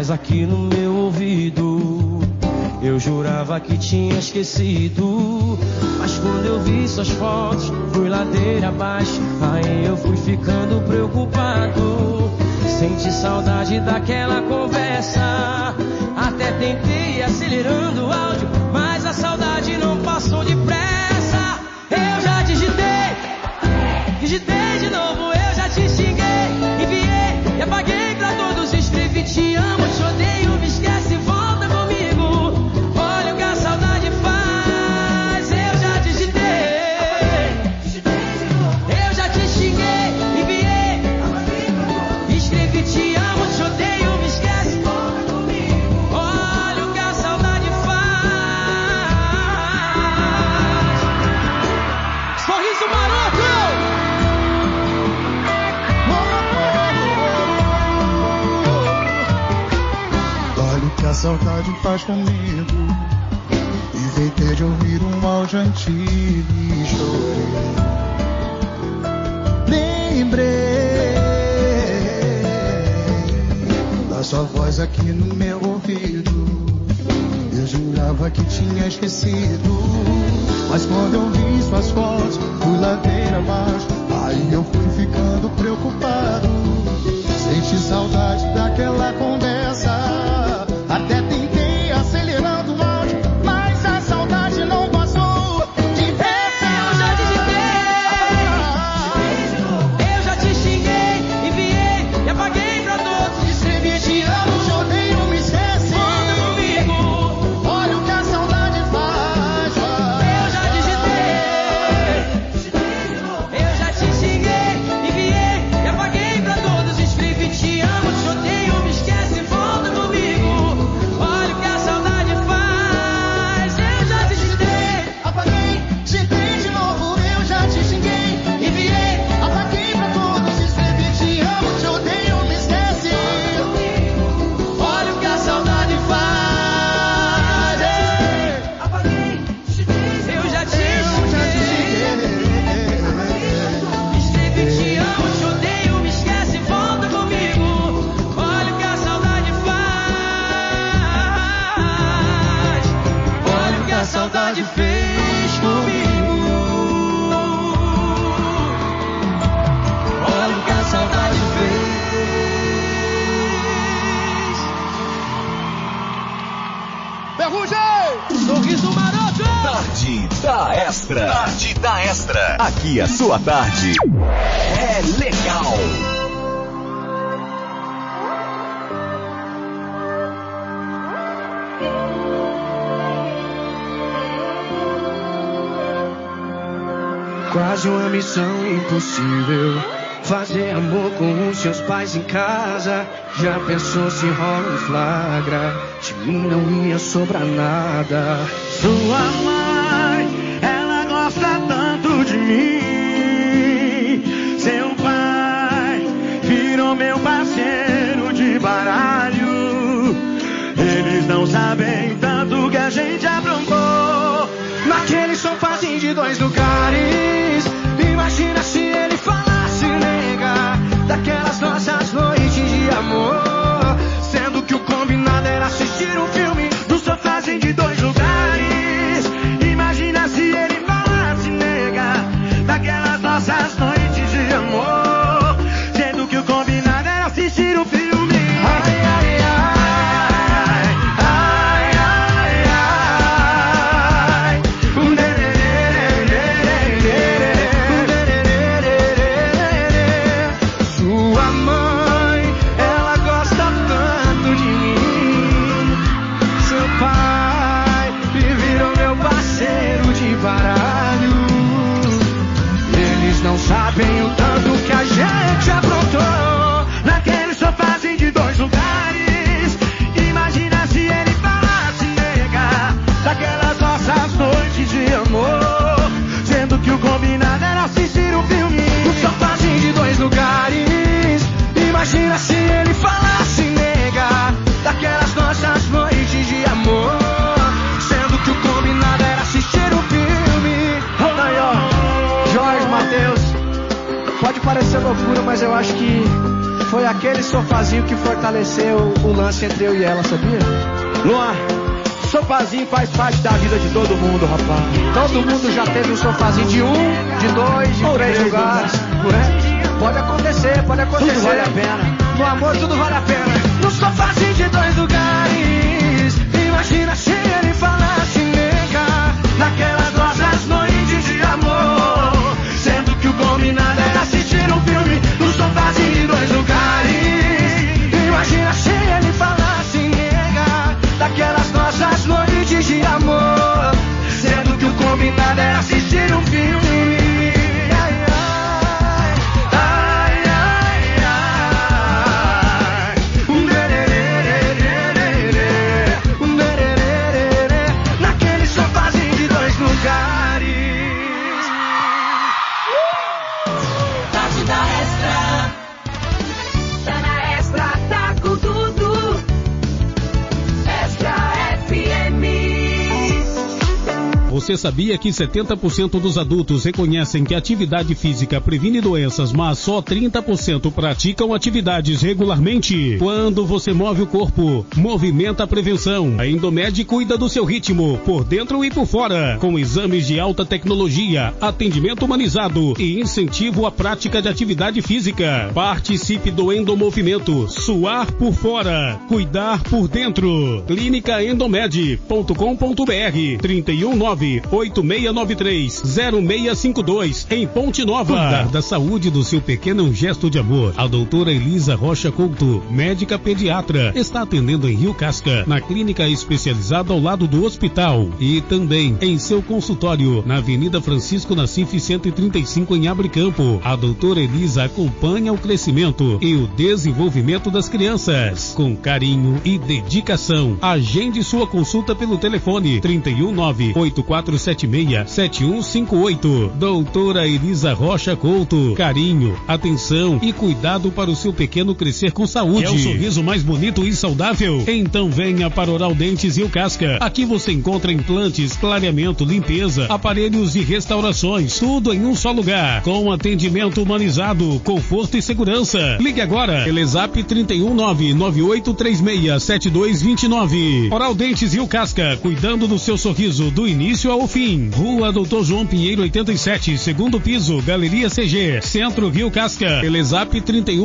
voz aqui no meu ouvido. Eu jurava que tinha esquecido, mas quando eu vi suas fotos, fui ladeira abaixo. Aí eu fui ficando preocupado. Senti saudade daquela conversa. Até tentei acelerando o áudio, mas a saudade não passou depressa. Eu já digitei de novo, eu já te xinguei, enviei e apaguei pra todos. Escrevi te amo, te odeio, me esquece, volta comigo. Olha o que a saudade faz. Eu já digitei de novo, eu já te xinguei, enviei, escrevi te amo, te odeio, me esquece, volta comigo. Olha o que a saudade faz. Sorriso maroto. Que a saudade faz comigo. Inventei de ouvir um áudio antigo e chorei. Lembrei da sua voz aqui no meu ouvido. Eu jurava que tinha esquecido, mas quando eu vi suas fotos, fui ladeira abaixo. Aí eu fui ficando preocupado. Senti saudade daquela conversa. Até tentei acelerando o áudio, mas a saudade não passou depressa. Eu já digitei, eu já te xinguei, enviei e apaguei pra todos. Escrevi te amo, te odeio, me esquece, volta comigo. Olha o que a saudade faz. Eu já digitei, eu já te xinguei, enviei e apaguei pra todos. Escrevi te amo, te odeio, me esquece, volta comigo. Olha o que a saudade faz. Eu já digitei, Apaguei, digitei de novo, eu já te xinguei, enviei, apaguei pra todos, escrevi te amo, te odeio, me esquece. olha o que a saudade faz. Apaguei, digitei, Eu já te xinguei, escrevi te amo, te odeio, me esquece, volta comigo. Olha o que a saudade faz. Olha o que a saudade fez comigo. Olha o que a saudade fez. Ferrugem! Sorriso maroto. Tarde da Extra. Tarde da Extra. Aqui a sua tarde é legal. Quase uma missão impossível. Fazer amor com os seus pais em casa. Já pensou se rola um flagra? De mim não ia sobrar nada. Sua mãe, ela gosta tanto de mim. Seu pai virou meu parceiro de baralho. Eles não sabem tanto que a gente aprontou naquele sofazinho de 2 lugares. Imagina se ele falasse, nega, daquelas nossas noites de amor. Sendo que o combinado era assistir um filme no sofazinho de 2 lugares. Imagina se ele falasse, nega, daquelas nossas noites de amor. Sendo que o combinado era assistir um filme. Ai, ai, ai, ai, ai, ai. Sua mãe, ela gosta tanto de mim. Seu pai virou meu parceiro de baralho. Eles não sabem o tanto que a gente aprontou naquele sofazinho de 2 lugares. Imagina se ele falasse, nega, daquelas nossas noites de amor. Sendo que o combinado era assistir um filme no sofazinho de 2 lugares. Imagina se ele falasse, nega, daquelas nossas noites de amor. Sendo que o combinado era assistir um filme. Aí, ó, Jorge, Matheus, pode parecer loucura, mas eu acho que foi aquele sofazinho que fortaleceu o lance entre eu e ela, sabia? Luan, sofazinho faz parte da vida de todo mundo, rapaz. Todo mundo já teve um sofazinho de 1, de 2, de 3 lugares. Pode acontecer, pode acontecer. Tudo vale a pena. No amor tudo vale a pena. No sofazinho de 2 lugares, imagina se ele falasse nega, naquelas nossas noites de amor, sendo que o combinado era assistir um filme. No sofazinho de 2 lugares, imagina se ele falasse nega, daquelas nossas noites de amor, sendo que o combinado era assistir um filme. Você sabia que 70% dos adultos reconhecem que a atividade física previne doenças, mas só 30% praticam atividades regularmente? Quando você move o corpo, movimenta a prevenção. A Endomed cuida do seu ritmo, por dentro e por fora, com exames de alta tecnologia, atendimento humanizado e incentivo à prática de atividade física. Participe do Endomovimento. Suar por fora, cuidar por dentro. Clínicaendomed.com.br 319-8693-0652 em Ponte Nova. Cuidar da saúde do seu pequeno é um gesto de amor. A doutora Elisa Rocha Couto, médica pediatra, está atendendo em Rio Casca, na clínica especializada ao lado do hospital, e também em seu consultório na Avenida Francisco Nassif 135 em Abricampo. A doutora Elisa acompanha o crescimento e o desenvolvimento das crianças com carinho e dedicação. Agende sua consulta pelo telefone 319-8476-7158. Doutora Elisa Rocha Couto. Carinho, atenção e cuidado para o seu pequeno crescer com saúde. É o sorriso mais bonito e saudável? Então venha para Oral Dentes Rio Casca. Aqui você encontra implantes, clareamento, limpeza, aparelhos e restaurações. Tudo em um só lugar. Com atendimento humanizado, conforto e segurança. Ligue agora. Telezap 319-9836-7229. Oral Dentes Rio Casca. Cuidando do seu sorriso do início ao fim. Rua Doutor João Pinheiro 87, segundo piso, Galeria CG, Centro Rio Casca. Telezap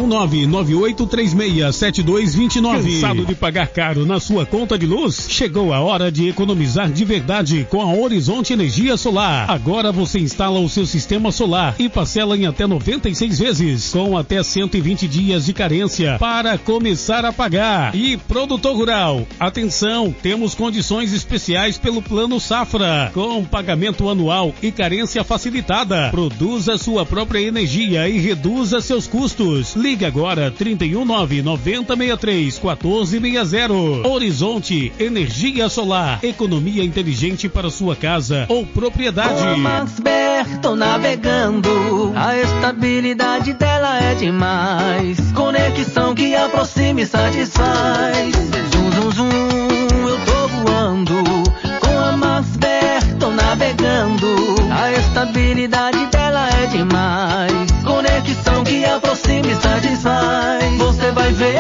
319-9836-7229. Cansado de pagar caro na sua conta de luz? Chegou a hora de economizar de verdade com a Horizonte Energia Solar. Agora você instala o seu sistema solar e parcela em até 96 vezes, com até 120 dias de carência para começar a pagar. E produtor rural, atenção, temos condições especiais pelo Plano Safra, com pagamento anual e carência facilitada. Produza sua própria energia e reduza seus custos. Ligue agora 319-9063-1460. Horizonte Energia Solar. Economia inteligente para sua casa ou propriedade. Com a Maxbet tô navegando, a estabilidade dela é demais. Conexão que aproxima e satisfaz. Zum, zum, zum, eu tô voando. Com a Maxbet tô navegando, a estabilidade dela é demais. Conexão que aproxima e satisfaz. Você vai ver,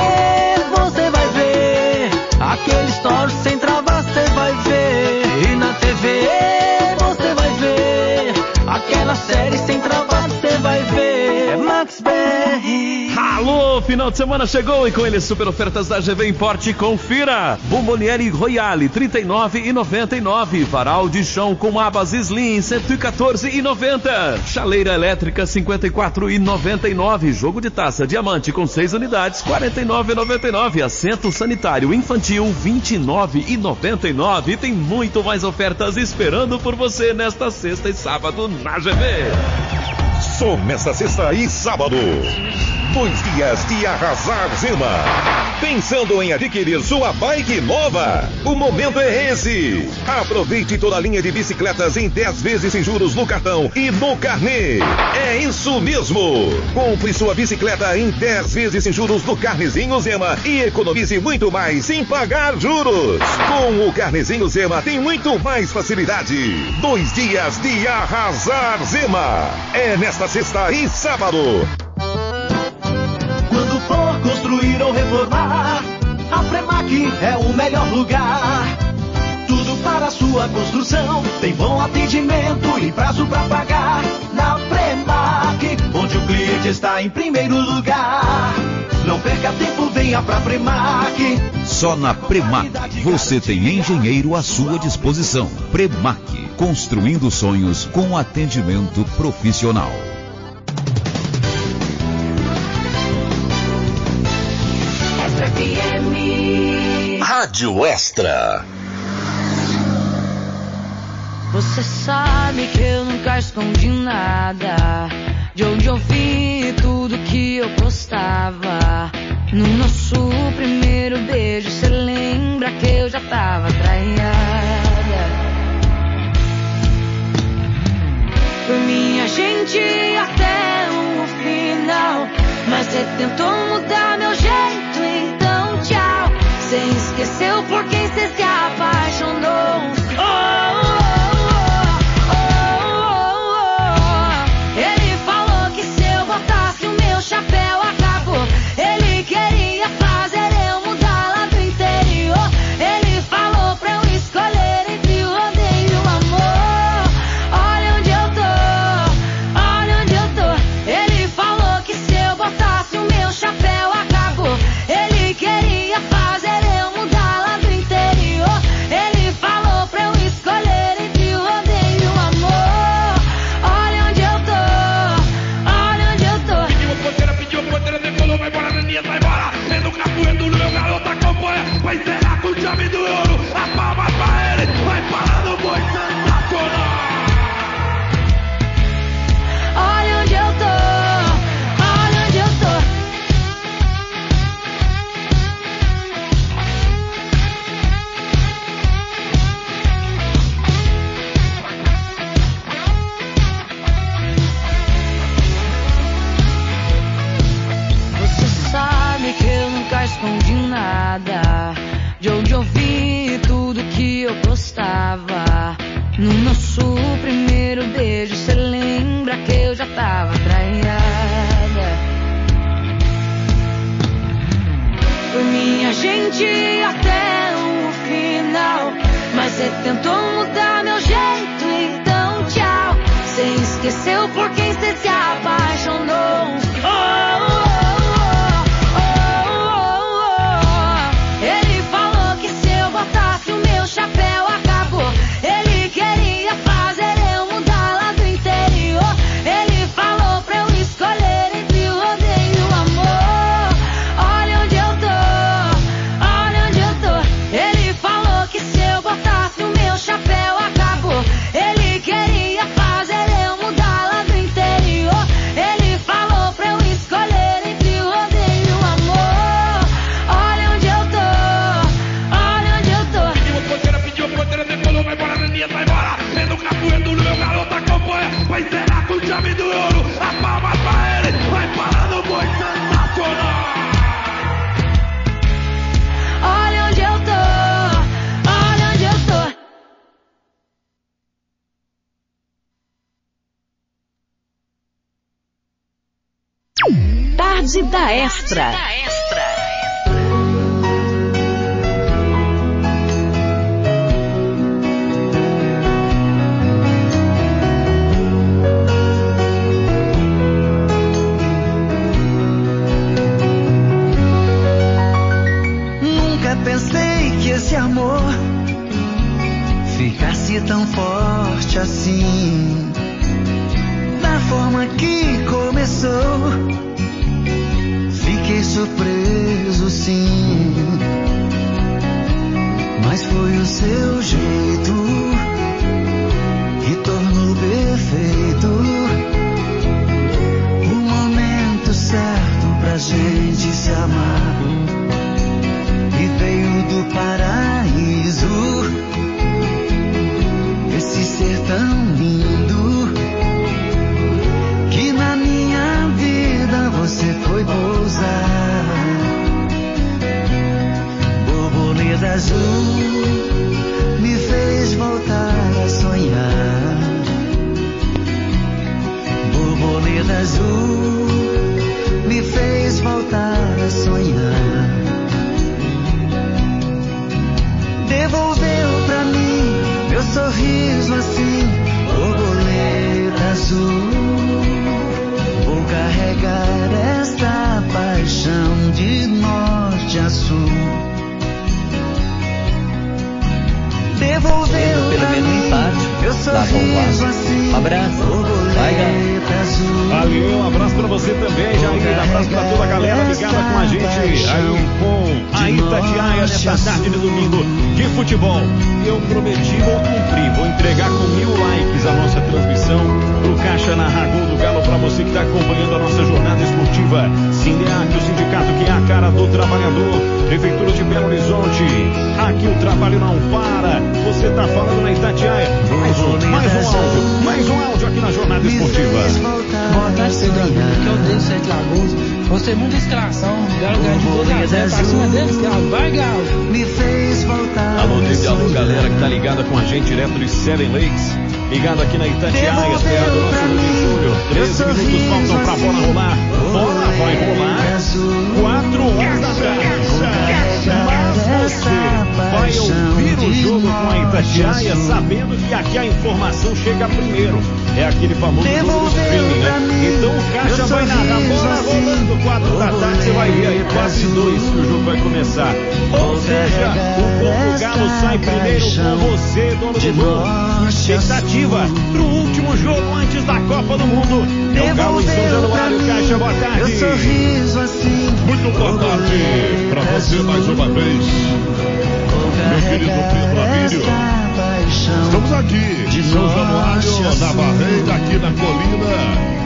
aquele story sem travar, você vai ver. E na TV você vai ver, aquela série sem travar, você vai ver. É Maxbet. Alô, final de semana chegou e com ele super ofertas da GV Import. Confira: Bomboniere Royale R$39,99, varal de chão com abas Slim R$114,90, chaleira elétrica R$54,99, jogo de taça diamante com 6 unidades R$49,99, assento sanitário infantil R$29,99. e tem muito mais ofertas esperando por você nesta sexta e sábado na GV. Só nesta sexta e sábado, 2 dias de arrasar Zema. Pensando em adquirir sua bike nova? O momento é esse. Aproveite toda a linha de bicicletas em 10 vezes sem juros no cartão e no carnê. É isso mesmo. Compre sua bicicleta em 10 vezes sem juros no Carnezinho Zema e economize muito mais sem pagar juros. Com o Carnezinho Zema tem muito mais facilidade. 2 dias de arrasar Zema. É nesta sexta e sábado. Quando for é o melhor lugar. Tudo para sua construção, tem bom atendimento e prazo pra pagar. Na Premac, onde o cliente está em primeiro lugar. Não perca tempo, venha pra Premac. Só na Premac você tem engenheiro à sua disposição. Premac, construindo sonhos com atendimento profissional. Rádio Extra. Você sabe que eu nunca escondi nada. De onde eu vi tudo que eu postava. No nosso primeiro beijo, cê lembra que eu já tava traiada. Por minha gente até o final. Mas cê tentou mudar meu jeito, então tchau. Cê esqueceu por quem cê se apaixonou. Ele falou que se eu botasse o meu chapéu acabou. Ele queria fazer eu mudar lá do interior. Ele falou pra eu escolher entre o rodeio e o amor. Olha onde eu tô, olha onde eu tô. Ele falou que se eu botasse o meu chapéu acabou. Ele queria fazer eu mudar lá do interior. Ele falou pra eu escolher entre o rodeio e o amor. Olha onde eu tô, olha onde eu tô. Pediu porteira, decolou, vai embora, Naninha, vai embora. Sendo capoeiro do meu garoto acompanha. Vai encerrar com chave do ouro. A palma pra ele, vai parar no boi sensacional. Olha onde eu tô, olha onde eu tô. Você sabe que eu nunca escondi nada. De onde eu vi tudo que eu postava. No nosso primeiro beijo, cê lembra que eu já tava traiada. Por minha gente até o final. Mas cê tentou mudar meu jeito, então tchau. Cê esqueceu por quem cê se apaixonou. Ele falou que se eu botasse o meu chapéu acabou. Ele queria fazer eu mudar lá do interior. Ele falou pra eu escolher entre o rodeio e o amor. Olha onde eu tô, olha onde eu tô. Ele falou que se eu botasse o meu chapéu acabou. Ele queria fazer eu mudar lá do interior. Ele falou pra eu escolher entre o rodeio e o amor. Olha onde eu tô, olha onde eu tô. Pediu porteira, decolou, vai embora, Naninha, vai embora. Sendo capoeiro do meu garoto acompanha. Vai encerrar com chave do ouro. A palma pra ele, vai parar no boi sensacional. Olha onde eu tô, olha onde eu tô. Tarde da Extra. Nunca pensei que esse amor ficasse tão forte assim. Da forma que começou, fiquei surpreso sim. Mas foi o seu jeito que tornou perfeito o momento certo pra gente se amar. E veio do paraíso esse ser tão lindo que na minha vida você foi pousar. Borboleta azul me abraço. Vai, galera. Valeu, um abraço pra você também, Jair. Abraço pra toda a galera ligada com a gente aí com a Itatiaia nessa tarde de domingo de futebol. Eu prometi, vou cumprir, vou entregar com 1000 likes a nossa transmissão pro Caixa Narrar Gol do Galo pra você que tá acompanhando a nossa jornada esportiva. Sindeac, o sindicato que é a cara do trabalhador. Prefeitura de Belo Horizonte, aqui o trabalho não para. Você tá falando na Itatiaia. Mais um áudio aqui na jornada esportiva. Boa tarde, Pedro. Aqui é o Deus Sete Lagoas. Gostei muito da escalação. Galo ganha de 2-0 pra cima deles, Galo. Vai, Galo. Alô, alô, galera que tá ligada com a gente direto dos Seven Lakes. Ligado aqui na Itatiaia, terra do nosso Júlio. 13 minutos faltam pra bola rolar. Bola vai rolar. 4 horas da tarde. Mas você vai ouvir o jogo com a Itatiaia sabendo que aqui a informação chega primeiro. É aquele famoso jogo do streaming, né? Então o Caixa vai narrar bola rolando 4 da tarde. Você vai ver aí quase 2 que o jogo vai começar. Ou seja, o Povo Galo sai primeiro com você, dono do gol. Expectativa pro último jogo antes da Copa do Mundo. É o Galo em São Januário. Caixa, boa tarde. Muito boa tarde pra você mais uma vez, meu querido Pedro Abílio. Estamos aqui em São Januário, na Barreira, aqui na colina.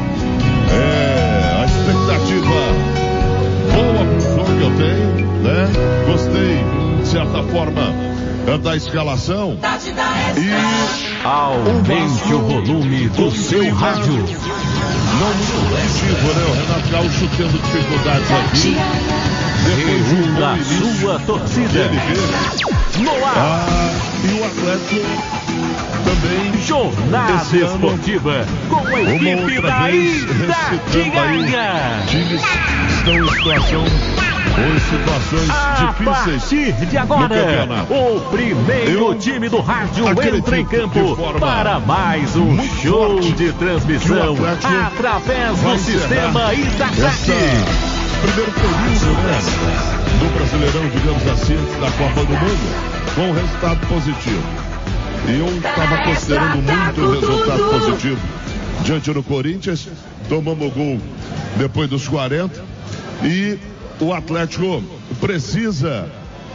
A expectativa boa pro jogo que eu tenho, né? Gostei, de certa forma, da escalação. E aumente o volume do seu rádio. Não muito positivo, né? O Renato Gaúcho tendo dificuldades aqui. Reúna a sua torcida. No ar. E o Atlético também. Jornada esportiva com a equipe da Itatiaia. Times estão em situação ou em situações difíceis. A partir de agora, o primeiro time do rádio entra em campo para mais um show de transmissão através do sistema Itatiaia. Primeiro período, né, do Brasileirão, digamos assim, da Copa do Mundo, com um resultado positivo. E eu estava considerando muito o resultado positivo diante do Corinthians. Tomamos gol depois dos 40 e o Atlético precisa,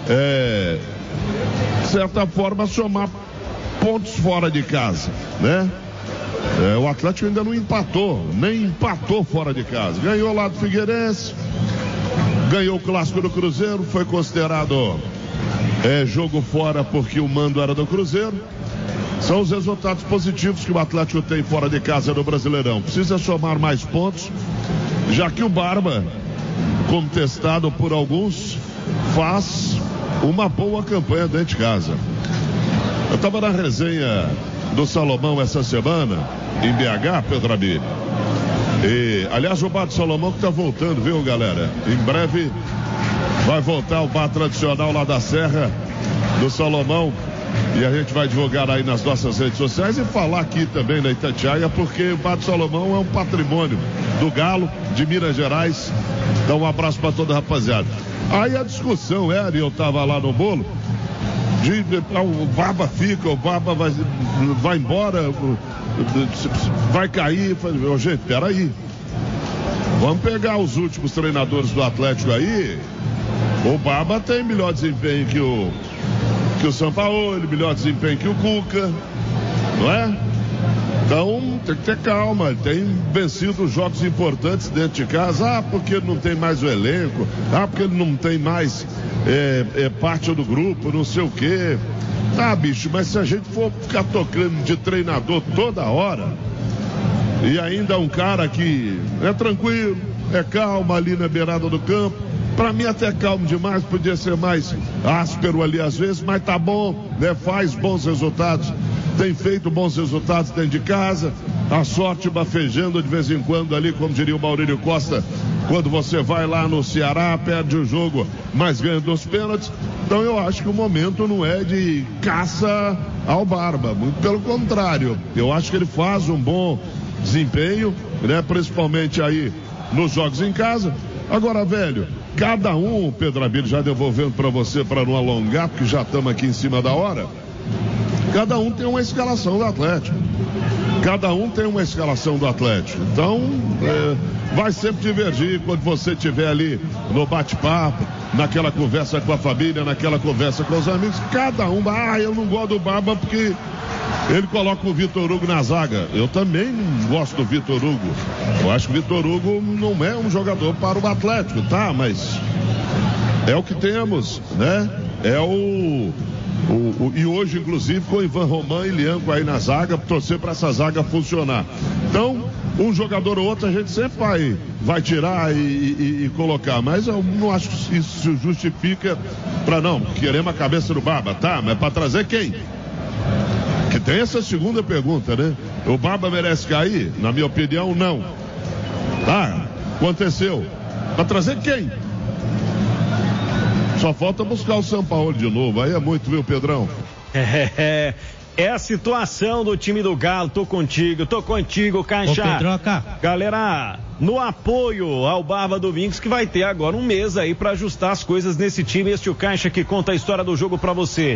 de certa forma, somar pontos fora de casa, né? O Atlético ainda não empatou, nem empatou fora de casa. Ganhou lá do Figueirense, ganhou o Clássico do Cruzeiro, foi considerado jogo fora porque o mando era do Cruzeiro. São os resultados positivos que o Atlético tem fora de casa no Brasileirão. Precisa somar mais pontos, já que o Barba, contestado por alguns, faz uma boa campanha dentro de casa. Eu estava na resenha do Salomão essa semana, em BH, Pedro Abílio. E, aliás, o bar do Salomão que está voltando, viu, galera? Em breve vai voltar o bar tradicional lá da Serra do Salomão. E a gente vai divulgar aí nas nossas redes sociais e falar aqui também na Itatiaia, porque o bar do Salomão é um patrimônio do Galo, de Minas Gerais. Dá um abraço para toda a rapaziada. Aí a discussão era, e eu tava lá no bolo, o Barba fica, o Barba vai embora, vai cair. Falei, gente, peraí. Vamos pegar os últimos treinadores do Atlético aí. O Barba tem melhor desempenho que o Sampaoli, melhor desempenho que o Cuca, não é? Então tem que ter calma. Ele tem vencido jogos importantes dentro de casa. Porque ele não tem mais o elenco, porque ele não tem mais parte do grupo, não sei o quê. Bicho, mas se a gente for ficar tocando de treinador toda hora, e ainda um cara que é tranquilo, é calmo ali na beirada do campo, pra mim até calmo demais, podia ser mais áspero ali às vezes, mas tá bom, né? Faz bons resultados, tem feito bons resultados dentro de casa, a sorte bafejando de vez em quando ali, como diria o Maurílio Costa, quando você vai lá no Ceará, perde o jogo, mas ganha dos pênaltis. Então eu acho que o momento não é de caça ao Barba, muito pelo contrário, eu acho que ele faz um bom desempenho, né? Principalmente aí nos jogos em casa. Agora, velho, cada um, Pedro Abílio, já devolvendo para você para não alongar, porque já estamos aqui em cima da hora, cada um tem uma escalação do Atlético. Cada um tem uma escalação do Atlético. Então, vai sempre divergir quando você estiver ali no bate-papo, naquela conversa com a família, naquela conversa com os amigos. Cada um, eu não gosto do Barba porque ele coloca o Vitor Hugo na zaga. Eu também não gosto do Vitor Hugo. Eu acho que o Vitor Hugo não é um jogador para o Atlético, tá? Mas é o que temos, né? E hoje, inclusive, com o Ivan Roman e Lianco aí na zaga, torcer para essa zaga funcionar. Então, um jogador ou outro a gente sempre vai tirar e colocar, mas eu não acho que isso justifica para não, queremos a cabeça do Barba, tá? Mas para trazer quem? Que tem essa segunda pergunta, né? O Barba merece cair? Na minha opinião, não. Tá, aconteceu. Para trazer quem? Só falta buscar o São Paulo de novo. Aí é muito, viu, Pedrão? É a situação do time do Galo. Tô contigo, Caixa. Ô, Pedroca. Galera, no apoio ao Barba Domingos, que vai ter agora um mês aí pra ajustar as coisas nesse time. Este é o Caixa que conta a história do jogo pra você.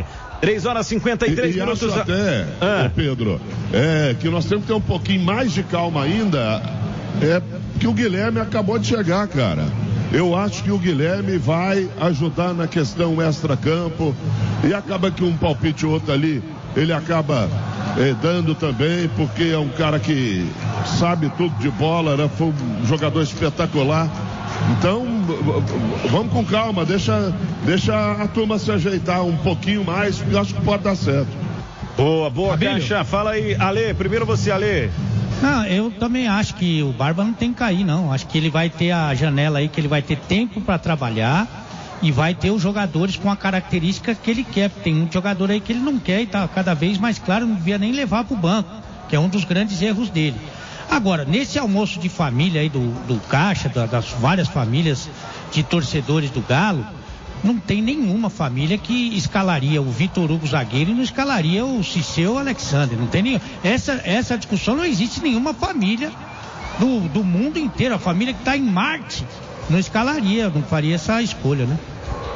3h53 minutos. Acho até, Pedro, que nós temos que ter um pouquinho mais de calma ainda. Que o Guilherme acabou de chegar, cara. Eu acho que o Guilherme vai ajudar na questão extra-campo e acaba que um palpite ou outro ali, ele acaba dando também, porque é um cara que sabe tudo de bola, né? Foi um jogador espetacular. Então, vamos com calma, deixa a turma se ajeitar um pouquinho mais, porque eu acho que pode dar certo. Boa, Caixa. Fala aí, Ale, primeiro você, Ale. Não, eu também acho que o Barba não tem que cair, não. Acho que ele vai ter a janela aí, que ele vai ter tempo para trabalhar e vai ter os jogadores com a característica que ele quer. Tem um jogador aí que ele não quer e tá cada vez mais claro, não devia nem levar pro banco, que é um dos grandes erros dele. Agora, nesse almoço de família aí do Caixa, das várias famílias de torcedores do Galo, não tem nenhuma família que escalaria o Vitor Hugo zagueiro e não escalaria o Cisseu Alexandre. Não tem nenhum. Essa discussão não existe em nenhuma família do mundo inteiro. A família que está em Marte não escalaria, não faria essa escolha, né?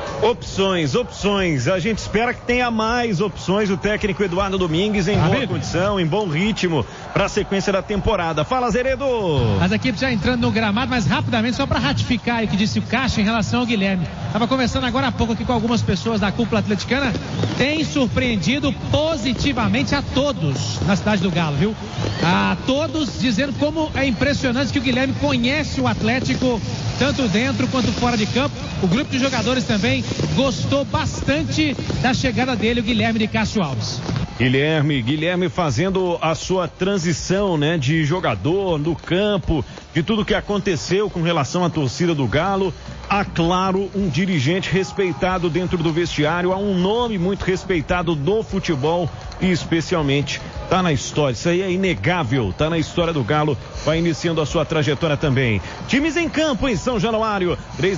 Opções. A gente espera que tenha mais opções. O técnico Eduardo Domingues em boa condição, em bom ritmo para a sequência da temporada. Fala, Zeredo! As equipes já entrando no gramado, mas rapidamente, só para ratificar o que disse o Caixa em relação ao Guilherme. Estava conversando agora há pouco aqui com algumas pessoas da cúpula atleticana. Tem surpreendido positivamente a todos na cidade do Galo, viu? A todos dizendo como é impressionante que o Guilherme conhece o Atlético tanto dentro quanto fora de campo. O grupo de jogadores também gostou bastante da chegada dele, o Guilherme de Cássio Alves. Guilherme fazendo a sua transição, né, de jogador no campo, de tudo que aconteceu com relação à torcida do Galo. Há, claro, um dirigente respeitado dentro do vestiário, há um nome muito respeitado do futebol e especialmente tá na história, isso aí é inegável, tá na história do Galo, vai iniciando a sua trajetória também. Times em campo em São Januário,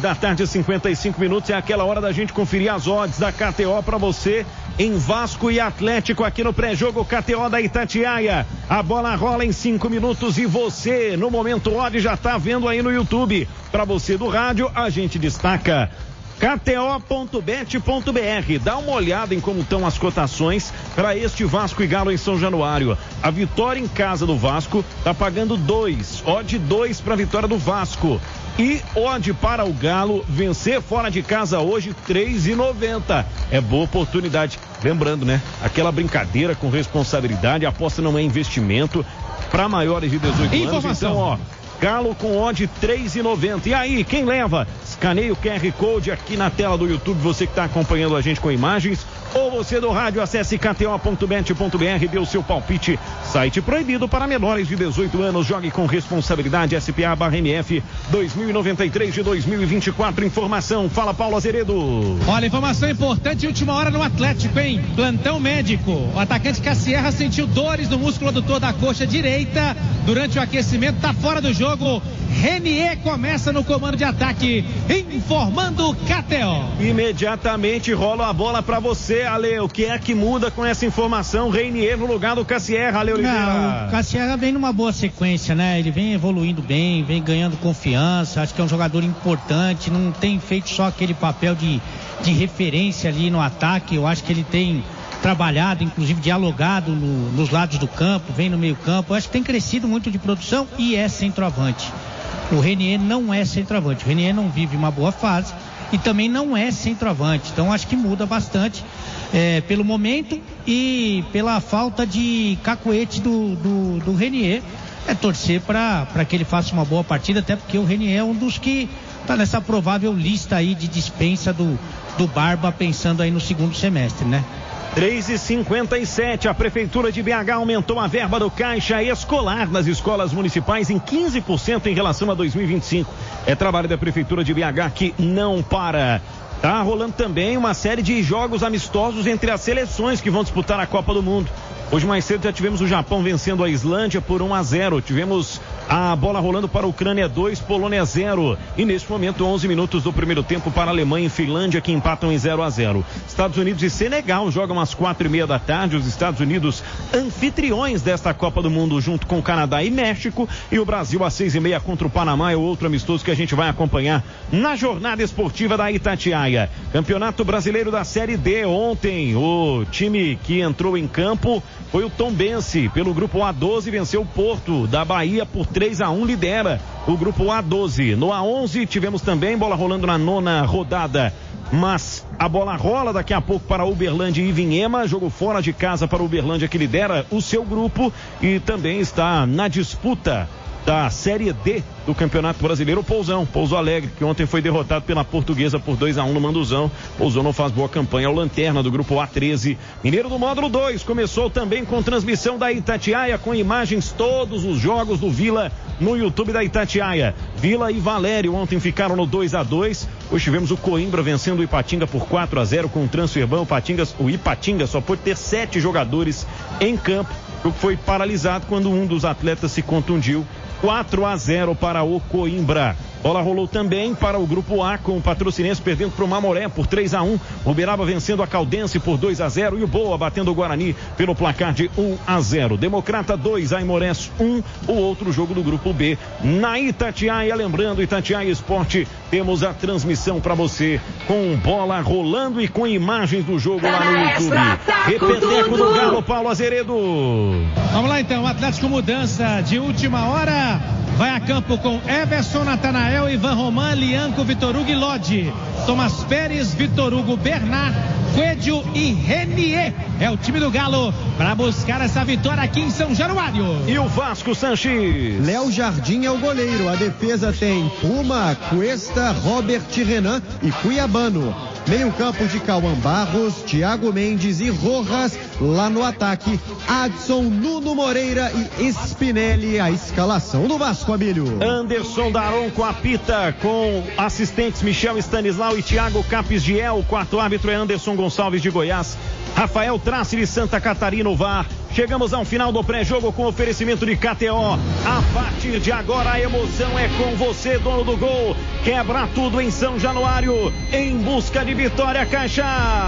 3h55, é aquela hora da gente conferir as odds da KTO para você em Vasco e Atlético aqui no pré-jogo KTO da Itatiaia. A bola rola em 5 minutos e você, no momento odd, já tá vendo aí no YouTube. Para você do rádio, a gente destaca KTO.bet.br. Dá uma olhada em como estão as cotações para este Vasco e Galo em São Januário. A vitória em casa do Vasco tá pagando 2, odd 2 para a vitória do Vasco. E odd para o Galo vencer fora de casa hoje, 3,90. É boa oportunidade. Lembrando, né? Aquela brincadeira com responsabilidade, a aposta não é investimento para maiores de 18 anos. Então, Galo com odd 3,90. E aí, quem leva? Escaneia o QR Code aqui na tela do YouTube, você que está acompanhando a gente com imagens, ou você do rádio, acesse kto.bet.br, dê o seu palpite. Site proibido para menores de 18 anos, jogue com responsabilidade. SPA/MF 2093 de 2024. Informação, fala Paulo Azeredo. Olha, informação importante, última hora no Atlético, hein? Plantão médico. O atacante Cassierra sentiu dores no músculo adutor da coxa direita durante o aquecimento, tá fora do jogo. Renier começa no comando de ataque, informando KTO. Imediatamente rola a bola para você, Ale. O que é que muda com essa informação? Renier no lugar do Cassierra, Ale Oliveira. Não, o Cassierra vem numa boa sequência, né? Ele vem evoluindo bem, vem ganhando confiança. Acho que é um jogador importante, não tem feito só aquele papel de referência ali no ataque. Eu acho que ele tem trabalhado, inclusive dialogado nos lados do campo, vem no meio campo. Eu acho que tem crescido muito de produção e é centroavante. O Renier não é centroavante. O Renier não vive uma boa fase e também não é centroavante. Então acho que muda bastante pelo momento e pela falta de cacuete do Renier. É torcer para que ele faça uma boa partida, até porque o Renier é um dos que está nessa provável lista aí de dispensa do Barba, pensando aí no segundo semestre, né? 3h57, a Prefeitura de BH aumentou a verba do Caixa Escolar nas escolas municipais em 15% em relação a 2025. É trabalho da Prefeitura de BH que não para. Tá rolando também uma série de jogos amistosos entre as seleções que vão disputar a Copa do Mundo. Hoje mais cedo já tivemos o Japão vencendo a Islândia por 1-0. Tivemos a bola rolando para a Ucrânia 2, Polônia 0. E neste momento 11 minutos do primeiro tempo para a Alemanha e Finlândia que empatam em 0-0. Estados Unidos e Senegal jogam às 4h30 da tarde. Os Estados Unidos anfitriões desta Copa do Mundo junto com Canadá e México. E o Brasil às 6h30 contra o Panamá é o outro amistoso que a gente vai acompanhar na jornada esportiva da Itatiaia. Campeonato Brasileiro da Série D. Ontem o time que entrou em campo foi o Tombense. Pelo grupo A12 venceu o Porto da Bahia por 3-1, lidera o grupo A12. No A11 tivemos também bola rolando na 9ª rodada, mas a bola rola daqui a pouco para Uberlândia e Vinhema, jogo fora de casa para Uberlândia que lidera o seu grupo e também está na disputa da Série D do Campeonato Brasileiro, o Pouso Alegre, que ontem foi derrotado pela Portuguesa por 2-1 no Manduzão. Pousão não faz boa campanha, é o lanterna do grupo A13. Mineiro do Módulo 2 começou também com transmissão da Itatiaia, com imagens todos os jogos do Vila no YouTube da Itatiaia. Vila e Valério ontem ficaram no 2-2. Hoje tivemos o Coimbra vencendo o Ipatinga por 4-0 com o Transferban. O Ipatinga só pôde ter 7 jogadores em campo. O que foi paralisado quando um dos atletas se contundiu. 4-0 para o Coimbra. Bola rolou também para o grupo A, com o Patrocinense perdendo para o Mamoré por 3-1. Uberaba vencendo a Caldense por 2-0 e o Boa batendo o Guarani pelo placar de 1-0. Democrata 2, Aimorés 1, o outro jogo do grupo B na Itatiaia. Lembrando, Itatiaia Esporte, temos a transmissão para você com bola rolando e com imagens do jogo lá no YouTube. Repeteco do Galo, Paulo Azeredo. Vamos lá então, Atlético mudança de última hora. Vai a campo com Everson, Natanael, Ivan Roman, Lianco, Vitor Hugo e Lodi. Tomás Pérez, Vitor Hugo, Bernard, Coelho e Renier. É o time do Galo para buscar essa vitória aqui em São Januário. E o Vasco, Sanches? Léo Jardim é o goleiro. A defesa tem Puma, Cuesta, Robert Renan e Cuiabano. Meio campo de Cauã Barros, Thiago Mendes e Rojas. Lá no ataque, Adson, Nuno Moreira e Spinelli. A escalação do Vasco, Abílio. Anderson Daronco apita com assistentes Michel Stanislau e Thiago Capes Giel. O quarto árbitro é Anderson Gonçalves de Goiás. Rafael Trace de Santa Catarina, o VAR. Chegamos ao final do pré-jogo com oferecimento de KTO. A partir de agora a emoção é com você, dono do gol. Quebra tudo em São Januário, em busca de vitória, Caixa.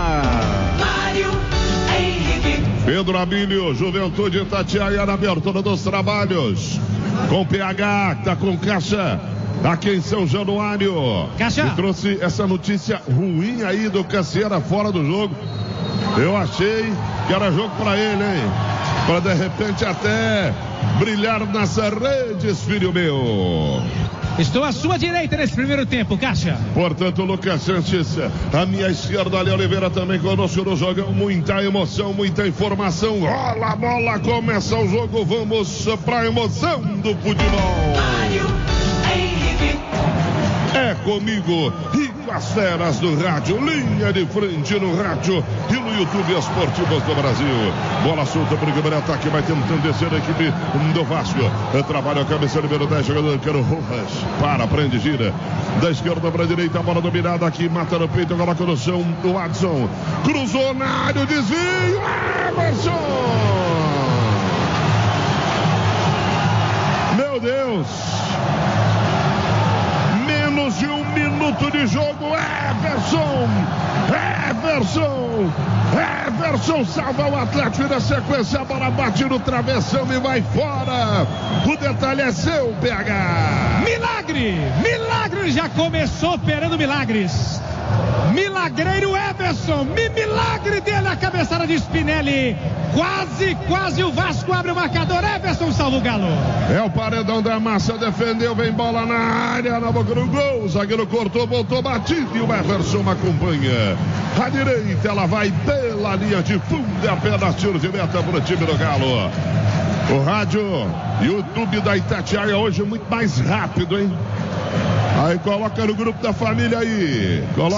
Mário Henrique. Pedro Abílio, Juventude Itatiaia na abertura dos trabalhos. Com PH, tá com Caixa. Aqui em São Januário. Caixa. E trouxe essa notícia ruim aí do Cassiera fora do jogo. Eu achei que era jogo para ele, hein? Para de repente até brilhar nas redes, filho meu. Estou à sua direita nesse primeiro tempo, Caixa. Portanto, Lucas Sanches, à minha esquerda, Ali Oliveira também conosco no jogão. Muita emoção, muita informação. Rola a bola, começa o jogo. Vamos pra emoção do futebol. Mário Henrique. É comigo e com as feras do rádio, linha de frente no rádio e no YouTube Esportivos do Brasil. Bola solta para o primeiro ataque, vai tentando descer a equipe do Vasco. Trabalha a cabeça número 10, jogador Caro Rojas. Prende, gira. Da esquerda para a direita, a bola dominada aqui, mata no peito, coloca no chão o Adson. Cruzou na área, desvio, Emerson! Meu Deus! Menos de um minuto de jogo, Everson salva o Atlético e na sequência a bola bate no travessão e vai fora. O detalhe é seu, PH. Milagre já começou operando milagres. Milagreiro Everson, milagre dele, a cabeçada de Spinelli. Quase o Vasco abre o marcador. Everson salva o Galo. É o paredão da massa, defendeu, vem bola na área, na boca do gol. O zagueiro cortou, voltou batido e o Everson acompanha. À direita, ela vai pela linha de fundo, é apenas tiro de meta para o time do Galo. O rádio YouTube da Itatiaia hoje é muito mais rápido, hein? Aí coloca no grupo da família aí.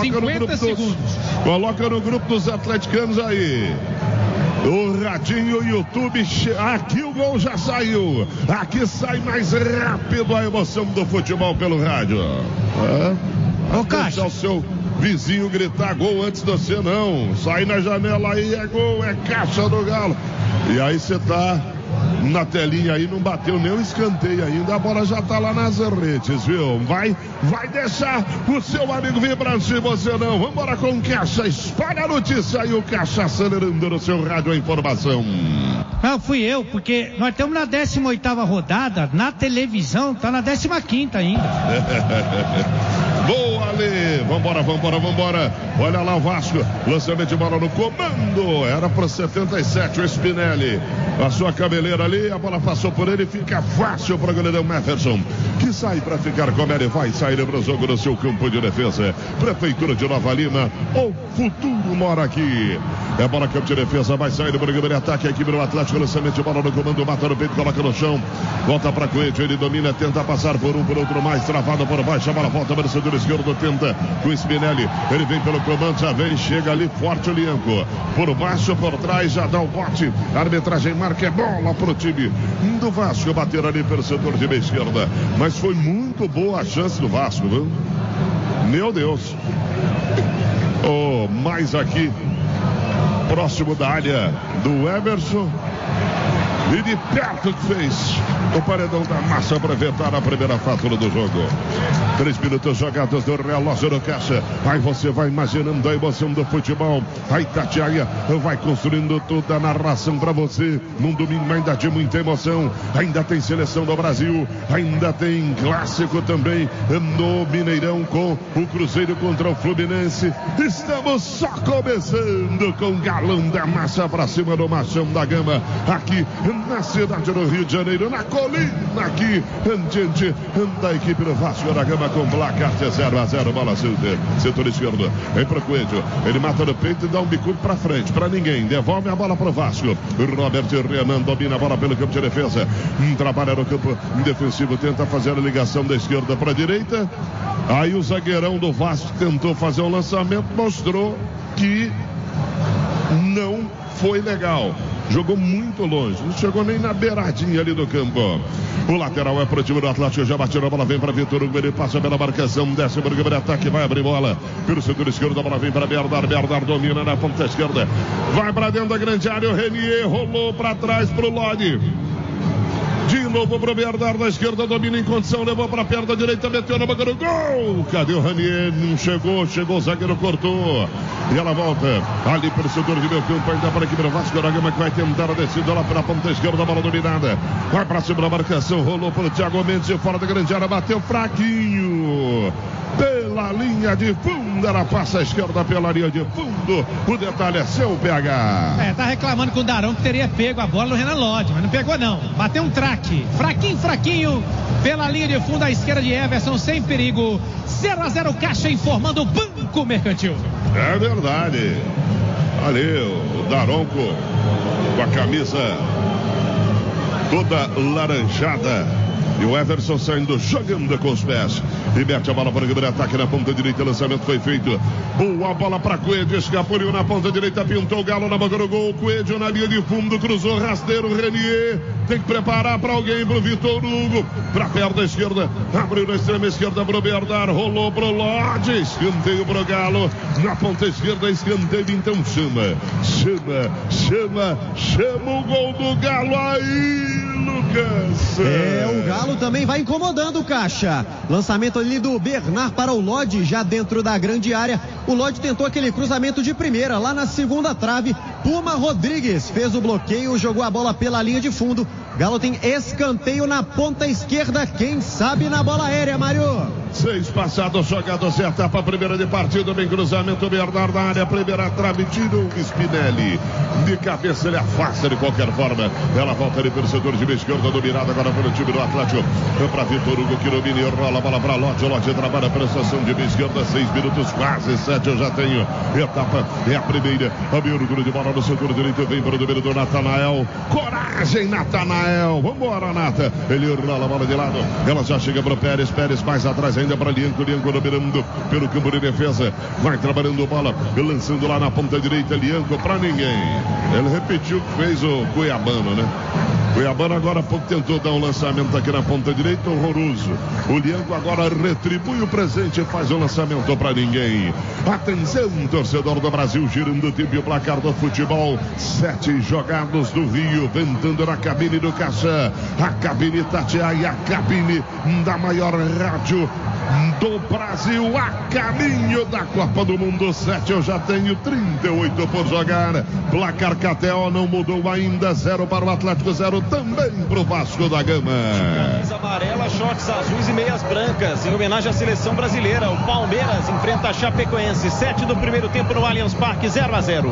Coloca no grupo dos atleticanos aí. O radinho YouTube, aqui o gol já saiu. Aqui sai mais rápido a emoção do futebol pelo rádio. Deixa o seu vizinho gritar gol antes de você não. Sai na janela aí, é gol, é caixa do Galo. E aí você tá na telinha aí, não bateu nem o escanteio ainda, a bola já tá lá nas redes, viu? Vai deixar o seu amigo vibrar se você não. Vambora com o Caixa, espalha a notícia aí, o Caixa acelerando no seu rádio a informação. Não, fui eu, porque nós estamos na 18ª rodada, na televisão tá na 15ª ainda. Boa, Ale! Vambora. Olha lá o Vasco, lançamento de bola no comando, era para 77 o Spinelli. A sua cabeleira ali, a bola passou por ele, fica fácil para o goleirão Everson, que sai para ficar como ele vai sair para o jogo no seu campo de defesa. Prefeitura de Nova Lima, o futuro mora aqui. É bola, campo de defesa, vai sair para o goleiro de ataque, a equipe do Atlético, lançamento de bola no comando, mata no peito, coloca no chão, volta para Coelho, ele domina, tenta passar por um, por outro mais, travado por baixo, a bola volta para o setor esquerdo, tenta com o Spinelli, ele vem pelo comando, já vem, chega ali forte o Lianco, por baixo, por trás, já dá o bote, a arbitragem marca, é bola pro time do Vasco, bater ali pelo setor de meia esquerda, mas foi muito boa a chance do Vasco, viu? Meu Deus. Mais aqui, próximo da área do Everson, e de perto que fez o paredão da massa para vetar a primeira fatura do jogo. 3 minutos jogados do relógio do Caixa. Aí você vai imaginando a emoção do futebol. A Itatiaia vai construindo toda a narração para você num domingo ainda de muita emoção. Ainda tem seleção do Brasil, ainda tem clássico também no Mineirão com o Cruzeiro contra o Fluminense. Estamos só começando com o Galão da Massa para cima do Machão da Gama, aqui na cidade do Rio de Janeiro, na colina aqui, diante da equipe do Vasco da Gama, com placar de 0-0, bola setor esquerdo, vem pro Coelho, ele mata no peito e dá um bicudo pra frente, pra ninguém, devolve a bola pro Vasco. Robert Renan domina a bola pelo campo de defesa, trabalha no campo defensivo, tenta fazer a ligação da esquerda pra direita, aí o zagueirão do Vasco tentou fazer um lançamento, mostrou que não foi legal. Jogou muito longe, não chegou nem na beiradinha ali do campo. O lateral é pro time do Atlético, já bateu a bola, vem para Vitor Hugo, ele passa pela marcação, desce para o primeiro ataque, vai abrir bola pelo setor esquerdo, a bola vem para Bernard domina na ponta esquerda, vai para dentro da grande área, o Renier rolou para trás pro Lodi. De novo pro Bernard da esquerda, domina em condição, levou para a perna direita, meteu na boca do gol. Cadê o Ranier? Não chegou, o zagueiro cortou. E ela volta ali pelo setor de meio campo, ainda para a equipe do Vasco da Gama, que vai tentar a descida lá pela ponta esquerda, a bola dominada. Vai para cima da marcação, rolou para o Thiago Mendes, fora da grande área, bateu fraquinho. Pela linha de fundo, ela passa a esquerda pela linha de fundo. O detalhe é seu, PH. Tá reclamando com o Darão que teria pego a bola no Renan Lodge, mas não pegou não. Bateu um traque, fraquinho, pela linha de fundo à esquerda de Everson, sem perigo. 0-0 Caixa, informando o Banco Mercantil. É verdade. Ali o Daronco com a camisa toda laranjada. E o Everson saindo, jogando com os pés. E mete a bola para o primeiro ataque na ponta direita. Lançamento foi feito. Boa bola para Coelho. Escapuliu na ponta direita. Pintou o Galo na boca do gol. Coelho na linha de fundo. Cruzou rasteiro. Renier tem que preparar para alguém. Para o Vitor Hugo. Para a perna esquerda. Abriu na extrema esquerda para o Bernard. Rolou para o Lodge. Escanteio para o Galo. Na ponta esquerda. Escanteio. Então chama o gol do Galo aí, Lucas. O Galo também vai incomodando o Caixa. Lançamento ali do Bernard para o Lodge, já dentro da grande área. O Lodge tentou aquele cruzamento de primeira, lá na segunda trave. Puma Rodrigues fez o bloqueio, jogou a bola pela linha de fundo. Galo tem escanteio na ponta esquerda, quem sabe na bola aérea, Mário. 6 passados, jogados, etapa primeira de partida, bem cruzamento, Bernardo na área, primeira trave, tira o Spinelli. De cabeça ele afasta de qualquer forma. Ela volta ali pelo setor de meia esquerda, dominada agora pelo time do Atlético. Para Vitor Hugo, que domina e rola a bola para Lote. Lote trabalha a prestação de meia esquerda, 6 minutos, quase 7 eu já tenho. Etapa é a primeira. Abertura de bola no setor direito, vem para o domínio do Natanael. Coragem, Natanael. Vambora, Nata. Ele rola a bola de lado. Ela já chega para o Pérez. Pérez mais atrás ainda para Lianco. Lianco dominando pelo campo de defesa. Vai trabalhando bola, lançando lá na ponta direita. Lianco para ninguém. Ele repetiu o que fez o Cuiabano, né? Cuiabano agora há pouco tentou dar um lançamento aqui na ponta direita, horroroso. O Lianco agora retribui o presente e faz um lançamento para ninguém. Atenção, torcedor do Brasil, girando o tempo e o placar do futebol. 7 jogados do Rio, ventando na cabine do Caixa. A cabine Tatiaia, a cabine da maior rádio do Brasil, a caminho da Copa do Mundo. 7 eu já tenho, 38 por jogar. Placar KTO não mudou ainda, 0 para o Atlético, 0 também para o Vasco da Gama. Camisa amarela, shorts azuis e meias brancas, em homenagem à seleção brasileira. O Palmeiras enfrenta a Chapecoense, 7 do primeiro tempo no Allianz Parque, 0-0.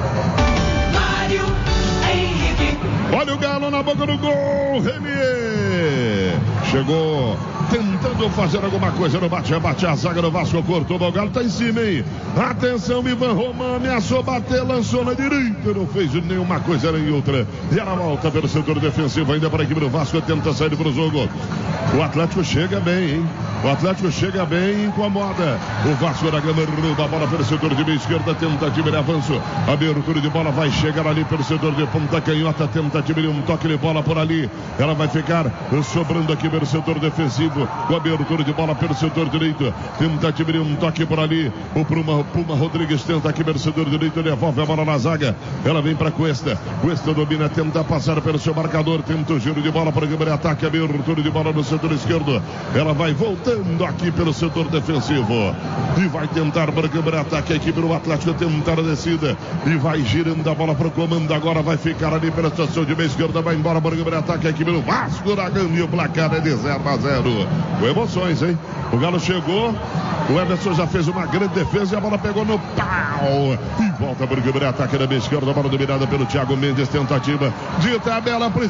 Mário Henrique. Olha o Galo na boca do gol, Renier. Chegou tentando fazer alguma coisa no bate-rebate, a zaga do Vasco cortou, o Galo tá em cima, hein? Atenção, Ivan Roman ameaçou bater, lançou na direita, não fez nenhuma coisa nem outra. E ela volta pelo setor defensivo ainda para a equipe do Vasco, tenta sair para o jogo. O Atlético chega bem, hein? O Atlético chega bem e incomoda. O Vasco da Gama rouba a bola pelo setor de meia esquerda, tentativa de avanço. Abertura de bola vai chegar ali pelo setor de ponta canhota, tentativa de um toque de bola por ali. Ela vai ficar sobrando aqui pelo setor defensivo. Com abertura de bola pelo setor direito. Tentativa de um toque por ali. O Puma Rodrigues tenta aqui pelo setor direito, devolve a bola na zaga. Ela vem para Cuesta. Cuesta domina, tenta passar pelo seu marcador. Tenta o giro de bola para o câmera ataque. Abertura de bola no setor esquerdo. Ela vai voltando aqui pelo setor defensivo. E vai tentar para o câmera ataque. A equipe do Atlético tentar a descida. E vai girando a bola para o comando. Agora vai ficar ali pela estação de meia esquerda. Vai embora para o câmera ataque. A equipe do Vasco da Gama. E o placar é de 0-0. Com emoções, hein? O Galo chegou, o Everson já fez uma grande defesa e a bola pegou no pau. E volta para o câmera ataque da meia esquerda, a bola dominada pelo Thiago Mendes, tentativa de tabela para o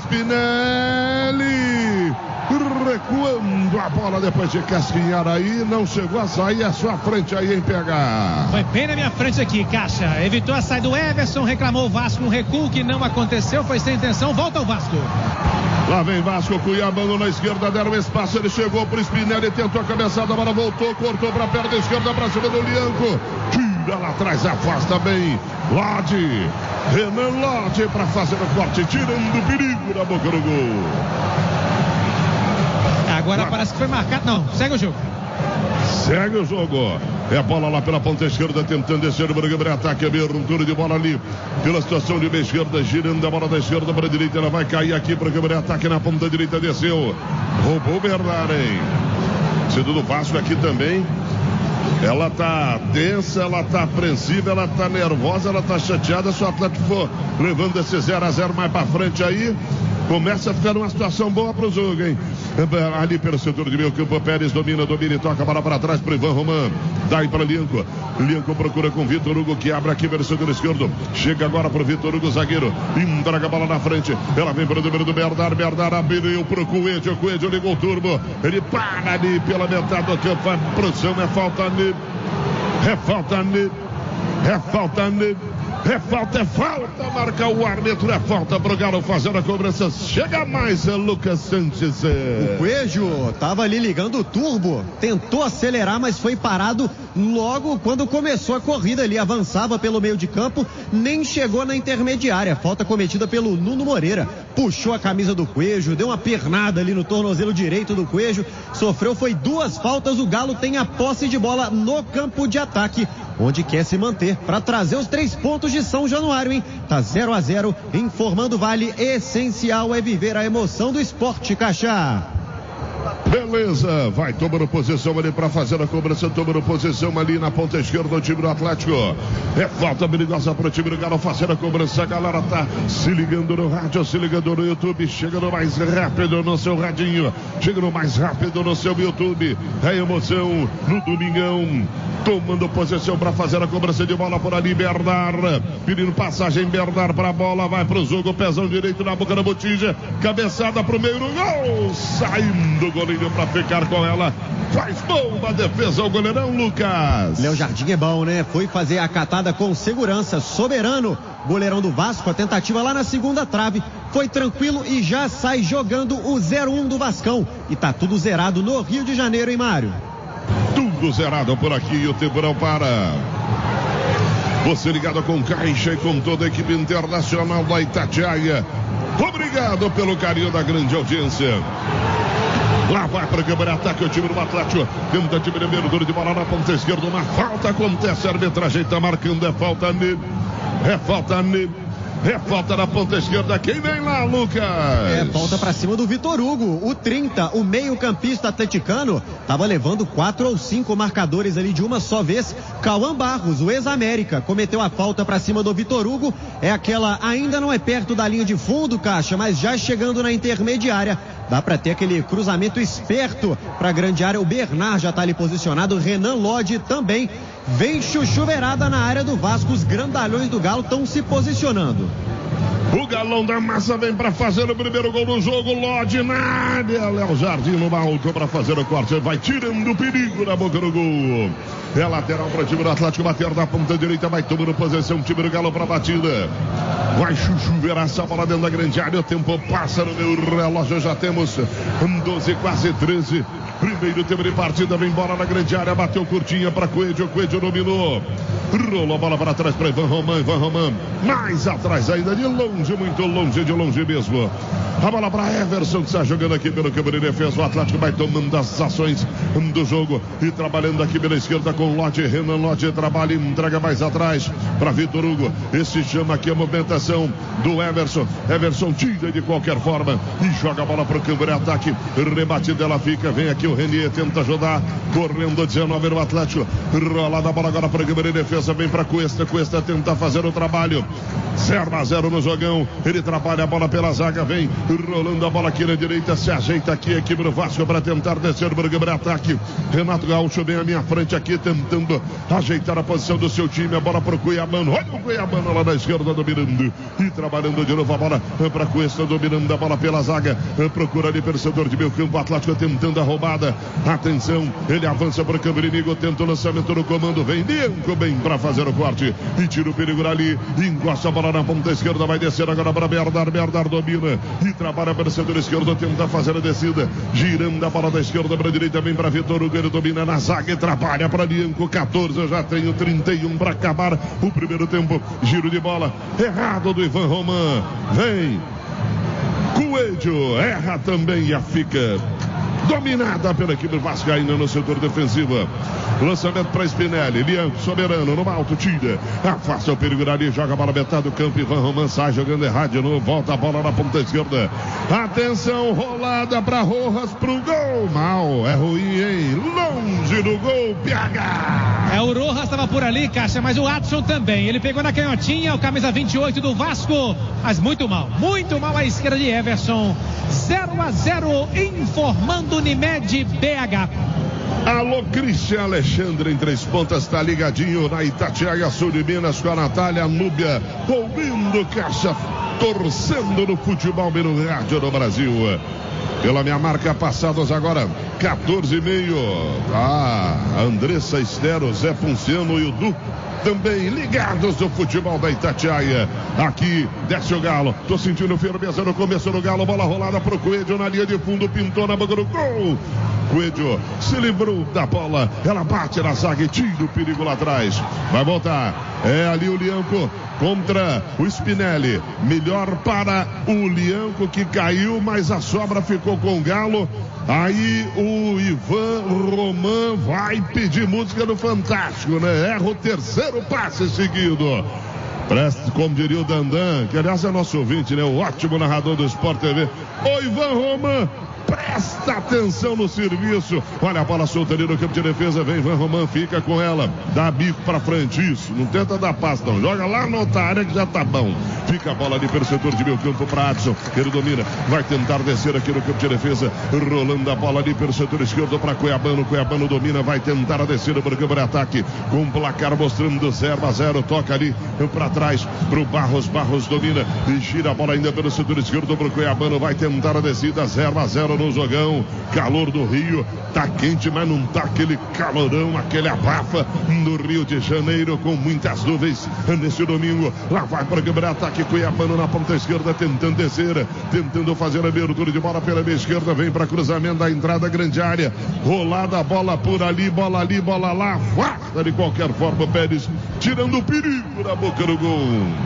Spinelli. Recuando a bola depois de casquinhar aí, não chegou a sair, é só a frente aí em pegar. Foi bem na minha frente aqui, Caixa. Evitou a saída do Everson, reclamou o Vasco, um recuo que não aconteceu, foi sem intenção, volta o Vasco. Lá vem Vasco, Cuiabano na esquerda, deram espaço, ele chegou pro Spinelli, tentou a cabeçada, a bola voltou, cortou pra perna esquerda, pra cima do Lianco. Tira lá atrás, afasta bem. Lodi, Renan Lodi pra fazer o corte, tirando o perigo da boca do gol. Agora parece que foi marcado. Não, segue o jogo. Segue o jogo. É a bola lá pela ponta esquerda, tentando descer o Braga, ataque, abertura de bola ali pela situação de meia esquerda, girando a bola da esquerda para a direita, ela vai cair aqui para o Braga, ataque na ponta direita, desceu. Roubou o Bernardo, hein? Cedo do Vasco aqui também. Ela tá tensa, ela tá apreensiva, ela tá nervosa, ela tá chateada. Se o Atlético for levando esse 0-0 mais pra frente aí, começa a ficar numa situação boa pro jogo, hein? Ali pelo setor de meio campo, Pérez domina e toca a bola para trás pro Ivan Roman. Dá aí para Lianco. Lianco procura com Vitor Hugo, que abre aqui pelo setor esquerdo. Chega agora pro Vitor Hugo, zagueiro. Entrega a bola na frente. Ela vem para o número do Bernardo. Bernardo abriu pro Coelho. Coelho ligou o turbo. Ele para ali pela metade do campo. A produção é falta nele. É falta nele. É falta nele. É falta, marca o árbitro, é falta pro Galo fazendo a cobrança. Chega mais, Lucas Sanches. O Coelho tava ali ligando o turbo, tentou acelerar, mas foi parado logo quando começou a corrida ali, avançava pelo meio de campo, nem chegou na intermediária. Falta cometida pelo Nuno Moreira, puxou a camisa do Coelho, deu uma pernada ali no tornozelo direito do Coelho, sofreu, foi 2 faltas. O Galo tem a posse de bola no campo de ataque, onde quer se manter para trazer os 3 pontos de São Januário, hein? Tá 0-0, informando Vale, essencial é viver a emoção do esporte, Caixa. Beleza, vai tomando posição ali para fazer a cobrança, tomando posição ali na ponta esquerda do time do Atlético. É falta perigosa para o time do Galo fazer a cobrança. A galera tá se ligando no rádio, se ligando no YouTube, chegando mais rápido no seu radinho, chegando mais rápido no seu YouTube. É emoção no domingão. Tomando posição para fazer a cobrança de bola por ali, Bernard. Pedindo passagem, Bernard para a bola, vai para o jogo, pezão direito na boca da botija. Cabeçada para o meio do gol. Saindo o goleiro para ficar com ela. Faz bomba a defesa, o goleirão Lucas. Léo Jardim é bom, né? Foi fazer a catada com segurança, soberano. Goleirão do Vasco, a tentativa lá na segunda trave. Foi tranquilo e já sai jogando o 0-1 do Vascão. E tá tudo zerado no Rio de Janeiro, hein, Mário? Tudo zerado por aqui e o tempo não para. Você ligado com Caixa e com toda a equipe internacional da Itatiaia. Obrigado pelo carinho da grande audiência. Lá vai para o contra-ataque o time do Atlético. Tentativa de abertura de bola na ponta esquerda. Uma falta acontece. A arbitragem está marcando. É falta nele. É falta nele. É falta na ponta esquerda. Quem vem lá, Lucas? É falta pra cima do Vitor Hugo. O 30, o meio-campista atleticano, tava levando 4 ou 5 marcadores ali de uma só vez. Cauã Barros, o ex-América, cometeu a falta pra cima do Vitor Hugo. É aquela, ainda não é perto da linha de fundo, Caixa, mas já chegando na intermediária. Dá pra ter aquele cruzamento esperto pra grande área. O Bernard já tá ali posicionado. Renan Lodge também. Vem chuchuverada na área do Vasco. Os grandalhões do Galo estão se posicionando. O Galão da Massa vem para fazer o primeiro gol do jogo. Lodge na área. Léo Jardim no alto para fazer o corte. Vai tirando o perigo na boca do gol. É lateral para o time do Atlético. Bater na ponta direita. Vai tomando posição. Time do Galo para a batida. Vai chuchuverar essa bola dentro da grande área. O tempo passa no meu relógio. Já temos 12, quase 13. Primeiro tempo de partida. Vem bola na grande área. Bateu curtinha para Coelho. Coelho dominou. Rolou a bola para trás para Ivan Roman. Ivan Roman mais atrás ainda, de longe, muito longe, de longe mesmo. A bola para Everson, que está jogando aqui pelo campo de defesa. O Atlético vai tomando as ações do jogo e trabalhando aqui pela esquerda com Lodge. Renan Lodge trabalha e entrega mais atrás para Vitor Hugo. Esse chama aqui a movimentação do Everson. Everson tira de qualquer forma e joga a bola para o campo de ataque. Rebate dela fica, vem aqui o Renier, tenta ajudar. Correndo 19 no Atlético. Rolada a bola agora para o campo de defesa. Vem para Cuesta. Cuesta tenta fazer o trabalho. 0-0 no jogão. Ele trabalha a bola pela zaga. Vem rolando a bola aqui na direita. Se ajeita aqui a equipe do Vasco para tentar descer para ataque. Renato Gaúcho vem à minha frente aqui tentando ajeitar a posição do seu time. A bola para o Cuiabano. Olha o Cuiabano lá na esquerda dominando. E trabalhando de novo a bola para Cuesta, dominando a bola pela zaga. Procura ali pelo setor de meio campo. Atlético tentando a roubada. Atenção. Ele avança para o campo inimigo. Tenta o lançamento no comando. Vem Bianco bem para fazer o corte e tira o perigo ali, encosta a bola na ponta esquerda, vai descer agora para Bernard. Bernard domina e trabalha para o setor esquerdo, tenta fazer a descida, girando a bola da esquerda para a direita, vem para Vitor Hugo, ele domina na zaga e trabalha para Bianco. 14, eu já tenho 31 para acabar o primeiro tempo. Giro de bola errado do Ivan Roman, vem Coelho, erra também e a fica dominada pela equipe vascaína no setor defensivo. Lançamento para Spinelli. Bianco, soberano, no alto, tira. Afasta o perigo ali, joga a bola metade do campo. Ivan Roman sai jogando errado de novo. Volta a bola na ponta esquerda. Atenção, rolada para Rojas pro gol. Mal, é ruim, hein? Longe do gol, PH. É, o Rojas estava por ali, Caixa, mas o Adson também. Ele pegou na canhotinha, o camisa 28 do Vasco, mas muito mal à esquerda de Everson. 0-0, informando Unimed BH. Alô, Cristian Alexandre em Três Pontas, tá ligadinho na Itatiaia Sul de Minas com a Natália Núbia, ouvindo Caixa, torcendo no futebol no rádio do Brasil. Pela minha marca, passados agora 14h30. Andressa Estero, Zé Ponciano e o Du também ligados no futebol da Itatiaia. Aqui desce o Galo, tô sentindo firmeza no começo do Galo, bola rolada pro Coelho na linha de fundo, pintou na boca do gol. Coelho se livrou da bola, ela bate na zaga e tira o perigo lá atrás. Vai voltar, é ali o Lianco contra o Spinelli. Melhor para o Lianco, que caiu, mas a sobra ficou com o Galo. Aí o Ivan Roman vai pedir música do Fantástico, né? Erra o terceiro passe seguido. Presta, como diria o Dandan, que aliás é nosso ouvinte, né? O ótimo narrador do Sport TV. O Ivan Roman presta Presta atenção no serviço. Olha a bola solta ali no campo de defesa. Vem Van Roman, fica com ela. Dá bico pra frente. Isso. Não tenta dar passe, não. Joga lá na outra área que já tá bom. Fica a bola ali pelo setor de meio campo pra Adson. Ele domina. Vai tentar descer aqui no campo de defesa. Rolando a bola ali pelo setor esquerdo pra Cuiabano. Cuiabano domina. Vai tentar a descida para o campo de ataque. Com o placar mostrando 0-0. Toca ali pra trás pro Barros. Barros domina. E gira a bola ainda pelo setor esquerdo pro Cuiabano. Vai tentar a descida. 0-0 no jogão. Calor do Rio. Tá quente, mas não tá aquele calorão, aquele abafa do Rio de Janeiro, com muitas nuvens nesse domingo. Lá vai para o campo de ataque. Cuiabano na ponta esquerda, tentando descer, tentando fazer a abertura de bola pela meia esquerda. Vem para cruzamento da entrada, grande área. Rolada a bola por ali, bola lá. Afasta de qualquer forma o Pérez, tirando o perigo da boca do gol.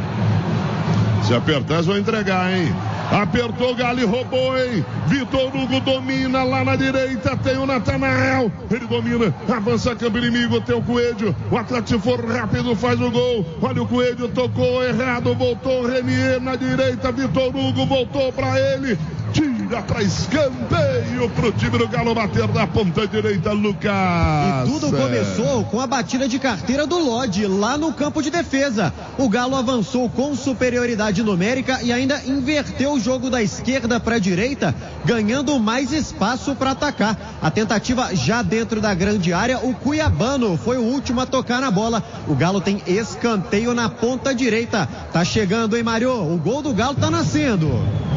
Se apertar, eles vão entregar, hein? Apertou o Galo e roubou, hein? Vitor Hugo domina lá na direita. Tem o Natanael. Ele domina. Avança campo inimigo. Tem o Coelho. O Atlético for rápido, faz o gol. Olha o Coelho, tocou errado. Voltou o Renier na direita. Vitor Hugo voltou pra ele. Tira pra escanteio pro time do Galo bater na ponta direita, Lucas. E tudo começou com a batida de carteira do Lodge lá no campo de defesa. O Galo avançou com superioridade numérica e ainda inverteu o jogo da esquerda para a direita, ganhando mais espaço para atacar. A tentativa já dentro da grande área, o Cuiabano foi o último a tocar na bola. O Galo tem escanteio na ponta direita. Tá chegando, hein, Mário? O gol do Galo tá nascendo.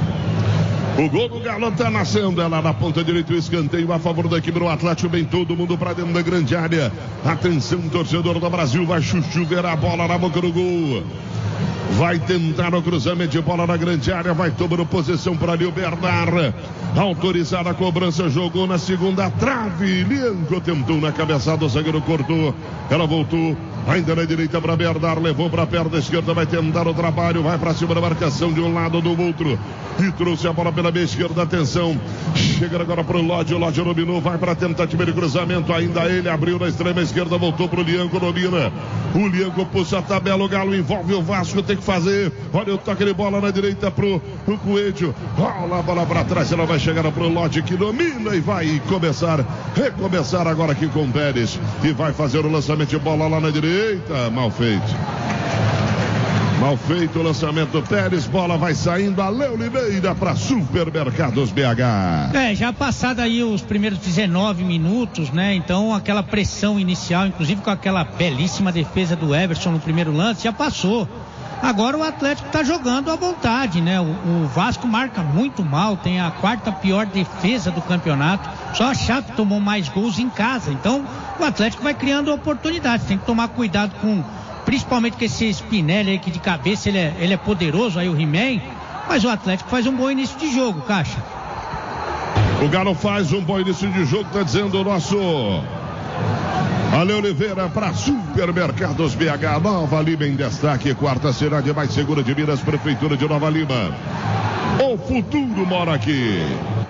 O gol do Galo tá nascendo, ela na ponta direita, o escanteio a favor da equipe do Atlético, vem todo mundo pra dentro da grande área. Atenção, torcedor do Brasil, vai chuchuver a bola na boca do gol. Vai tentar o cruzamento de bola na grande área, vai tomando posição para ali o Bernard. Autorizada a cobrança, jogou na segunda trave. Lianco tentou na cabeçada, o zagueiro cortou. Ela voltou, ainda na direita para Bernard, levou para a perna esquerda, vai tentar o trabalho, vai para cima da marcação de um lado ou do outro. E trouxe a bola pela meia esquerda, atenção. Chega agora para o Lodge, o Lodge dominou, vai para a tentativa de cruzamento, ainda ele abriu na extrema esquerda, voltou para o Lianco, domina. O Lianco puxa a tabela, o Galo envolve o Vasco, tem que fazer. Olha o toque de bola na direita pro Coelho. Rola a bola para trás, ela vai chegar pro Lodge que domina e vai recomeçar agora aqui com o Pérez. E vai fazer o lançamento de bola lá na direita. Mal feito o lançamento do Pérez, bola vai saindo, Ale Oliveira para Supermercados BH. Já passado aí os primeiros 19 minutos, né? Então aquela pressão inicial, inclusive com aquela belíssima defesa do Everson no primeiro lance, já passou. Agora o Atlético está jogando à vontade, né? O Vasco marca muito mal, tem a quarta pior defesa do campeonato. Só a Chape tomou mais gols em casa. Então o Atlético vai criando oportunidades. Tem que tomar cuidado principalmente com esse Spinelli aí, que de cabeça ele é poderoso, aí o He-Man. Mas o Atlético faz um bom início de jogo, Caixa. O Galo faz um bom início de jogo, tá dizendo o nosso Ale Oliveira para Supermercados BH. Nova Lima em destaque, quarta cidade mais segura de Minas, Prefeitura de Nova Lima. O futuro mora aqui.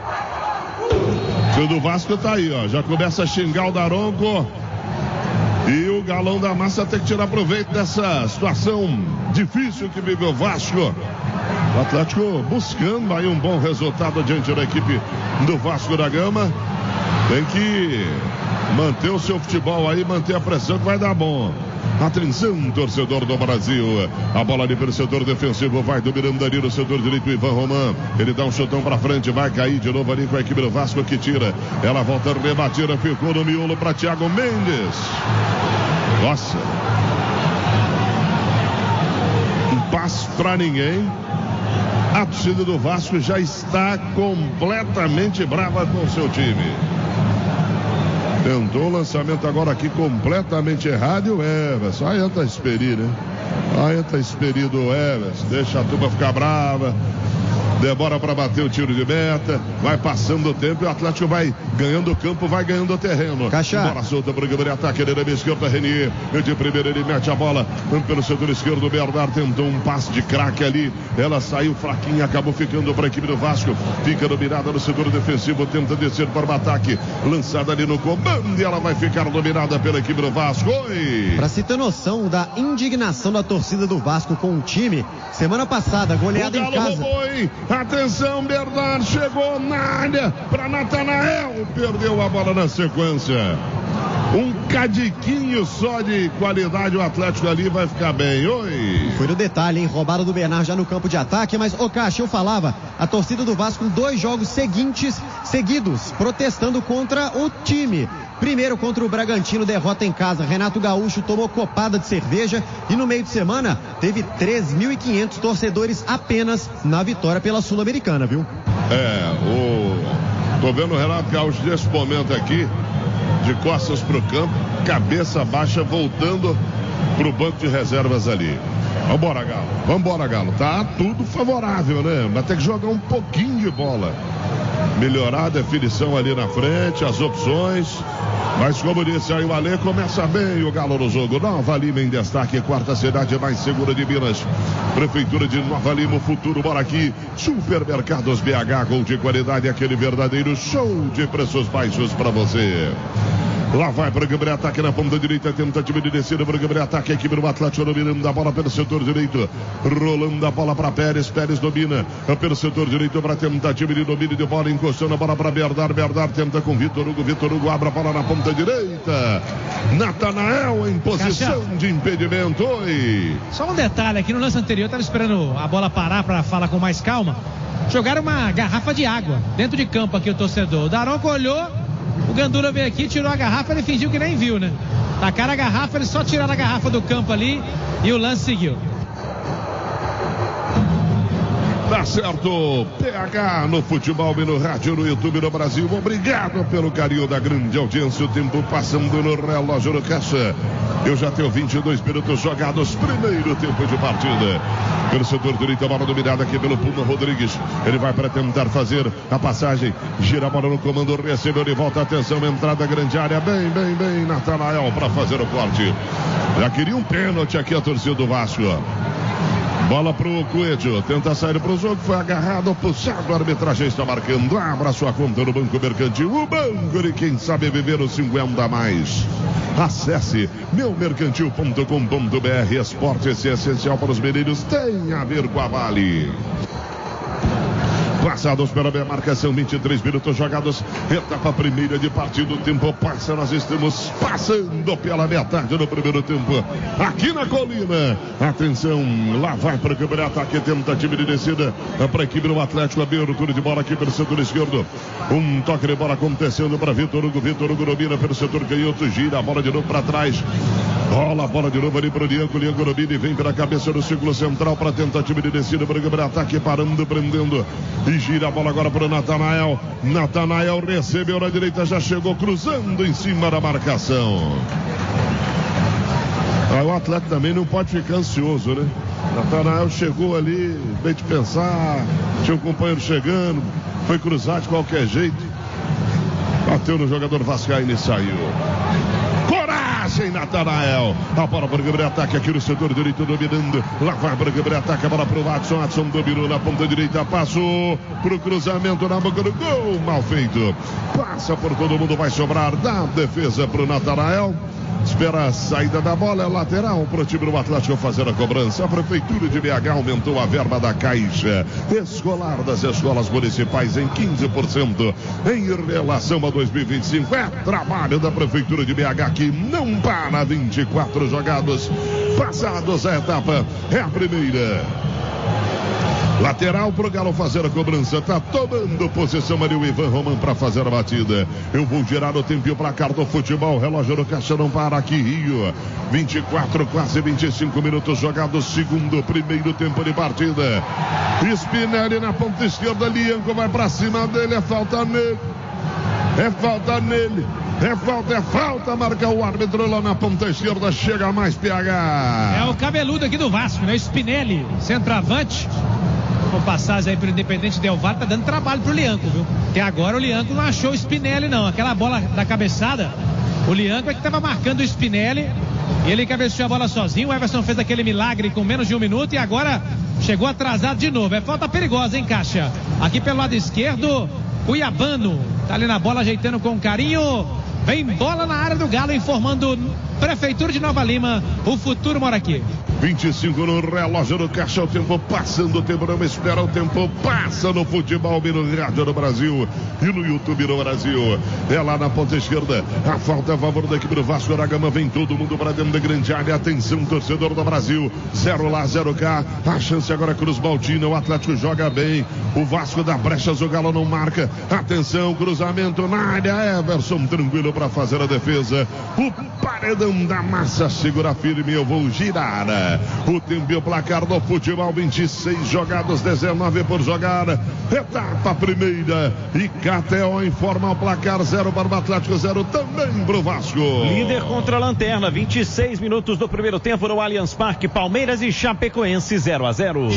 O do Vasco tá aí, ó. Já começa a xingar o Daronco. E o Galão da Massa tem que tirar proveito dessa situação difícil que vive o Vasco. O Atlético buscando aí um bom resultado diante da equipe do Vasco da Gama. Tem que manter o seu futebol aí, manter a pressão que vai dar bom. Atenção, torcedor do Brasil. A bola ali pelo setor defensivo, vai dominando ali no setor direito, Ivan Roman. Ele dá um chutão pra frente, vai cair de novo ali com a equipe do Vasco que tira. Ela volta rebatida, ficou no miolo para Thiago Mendes. Nossa. Um passo pra ninguém. A torcida do Vasco já está completamente brava com o seu time. Tentou o lançamento agora aqui completamente errado e o Everson. Aí entra Esperi, né? Aí entra Esperi do Everson. Deixa a turma ficar brava. Demora para bater o tiro de meta. Vai passando o tempo e o Atlético vai ganhando o campo, vai ganhando o terreno. Caixa. Bola solta para o de ataque. Ele na esquerda, Renier. De primeira ele mete a bola pelo setor esquerdo. O Bernard tentou um passe de craque ali. Ela saiu fraquinha, acabou ficando para a equipe do Vasco. Fica dominada no setor defensivo. Tenta descer para o ataque. Lançada ali no comando e ela vai ficar dominada pela equipe do Vasco. Oi! Para se ter noção da indignação da torcida do Vasco com o time, semana passada, goleada em casa. Roubou, hein? Atenção, Bernard chegou na área para Natanael. Perdeu a bola na sequência. Um cadiquinho só de qualidade, o Atlético ali vai ficar bem. Oi. Foi no detalhe, hein? Roubada do Bernard já no campo de ataque, mas, ô Caixa, eu falava, a torcida do Vasco em 2 jogos seguidos, protestando contra o time. Primeiro contra o Bragantino, derrota em casa. Renato Gaúcho tomou copada de cerveja e no meio de semana teve 3.500 torcedores apenas na vitória pela Sul-Americana, viu? Tô vendo o Renato Gaúcho nesse momento aqui, de costas pro campo, cabeça baixa, voltando pro banco de reservas ali. Vambora, Galo. Tá tudo favorável, né? Vai ter que jogar um pouquinho de bola. Melhorar a definição ali na frente, as opções. Mas como disse aí o Alê, começa bem o Galo no jogo. Nova Lima em destaque, quarta cidade mais segura de Minas. Prefeitura de Nova Lima, o futuro mora aqui. Supermercados BH, gol de qualidade, aquele verdadeiro show de preços baixos para você. Lá vai para o Gabriel, ataque na ponta direita, tentativa de descida para o Gabriel, ataque, a equipe do Atlético dominando a bola pelo setor direito, rolando a bola para Pérez domina pelo setor direito para tentativa de domínio de bola, encostando a bola para Bernard tenta com Vitor Hugo abre a bola na ponta direita, Natanael em posição de impedimento. Oi. Só um detalhe aqui, no lance anterior, estava esperando a bola parar para falar com mais calma, jogaram uma garrafa de água dentro de campo aqui o torcedor, o Daronco olhou, o Gandula veio aqui, tirou a garrafa, ele fingiu que nem viu, né? Tacaram a garrafa, eles só tiraram a garrafa do campo ali e o lance seguiu. Tá certo, PH no futebol e no rádio, no YouTube no Brasil. Obrigado pelo carinho da grande audiência. O tempo passando no relógio no Caixa. Eu já tenho 22 minutos jogados, primeiro tempo de partida. Pelo setor direito, a bola dominada aqui pelo Puma Rodrigues. Ele vai para tentar fazer a passagem. Gira a bola no comando, recebeu de volta. Atenção, entrada grande área. Bem, Natanael para fazer o corte. Já queria um pênalti aqui a torcida do Vasco. Bola pro Coelho, tenta sair pro jogo, foi agarrado, puxado, a arbitragem está marcando. Abra sua conta no Banco Mercantil, o banco de quem sabe viver os 50 a mais. Acesse meumercantil.com.br. Esporte, esse é essencial para os meninos, tem a ver com a Vale. Passados pela minha marcação, 23 minutos jogados, etapa primeira de partida, o tempo passa, nós estamos passando pela metade do primeiro tempo, aqui na Colina. Atenção, lá vai para o campeonato, ataque, tentativa de descida para a equipe do Atlético, abertura de bola aqui pelo setor esquerdo, um toque de bola acontecendo para Vitor Hugo domina pelo setor canhoto, gira a bola de novo para trás, rola a bola de novo ali para o Lianco domina e vem pela cabeça do círculo central para a tentativa de descida para o campeonato, ataque, parando, prendendo, e gira a bola agora para o Natanael. Natanael recebeu na direita, já chegou cruzando em cima da marcação. O atleta também não pode ficar ansioso, né? Natanael chegou ali, bem de pensar, tinha um companheiro chegando, foi cruzar de qualquer jeito, bateu no jogador vascaíno e saiu. Coragem, Natanael. A bola para o Gabriel, ataque aqui no setor direito, dominando. Lá vai para o Gabriel, ataque, a bola para o Watson. Watson dominou na ponta direita, passou para o cruzamento na boca do gol. Mal feito. Passa por todo mundo, vai sobrar da defesa para o Natanael. Espera a saída da bola, é lateral para o time do Atlético fazer a cobrança. A Prefeitura de BH aumentou a verba da Caixa Escolar das escolas municipais em 15% em relação a 2025. É trabalho da Prefeitura de BH que não para. 24 jogados passados a etapa, é a primeira. Lateral pro Galo fazer a cobrança. Tá tomando posição ali o Ivan Roman para fazer a batida. Eu vou girar o tempo e o placar do futebol. Relógio no Caixa não para aqui, Rio. 24, quase 25 minutos jogados. Primeiro tempo de partida. Spinelli na ponta esquerda. Lianco vai para cima dele. É falta nele. É falta nele. É falta, marca o árbitro lá na ponta esquerda, chega mais PH. É o cabeludo aqui do Vasco, né? Spinelli, centroavante. Vou passar aí pro Independente Del Valle, tá dando trabalho pro Lianco, viu? Porque agora o Lianco não achou o Spinelli, não. Aquela bola da cabeçada, o Lianco é que tava marcando o Spinelli. E ele cabeceou a bola sozinho. O Everson fez aquele milagre com menos de um minuto e agora chegou atrasado de novo. É falta perigosa, hein, Caixa? Aqui pelo lado esquerdo, Cuiabano tá ali na bola, ajeitando com carinho. Vem bola na área do Galo, informando Prefeitura de Nova Lima, o futuro mora aqui. 25 no relógio do caixa, o tempo passando, o tempo não espera, o tempo passa no futebol e no rádio do Brasil e no YouTube do Brasil. É lá na ponta esquerda, a falta a favor da equipe do Vasco da Gama, vem todo mundo para dentro da grande área, atenção torcedor do Brasil, 0 lá, 0 cá, a chance agora Cruz Maltina, o Atlético joga bem, o Vasco dá brechas, o Galo não marca, atenção, cruzamento na área, Everson tranquilo para fazer a defesa, o paredão da massa segura firme, eu vou girar. O tempo e o placar do futebol, 26 jogados, 19 por jogar, etapa primeira, e KTO informa o placar, 0 para o Atlético, 0 também para o Vasco. Líder contra a lanterna, 26 minutos do primeiro tempo no Allianz Parque, Palmeiras e Chapecoense 0-0.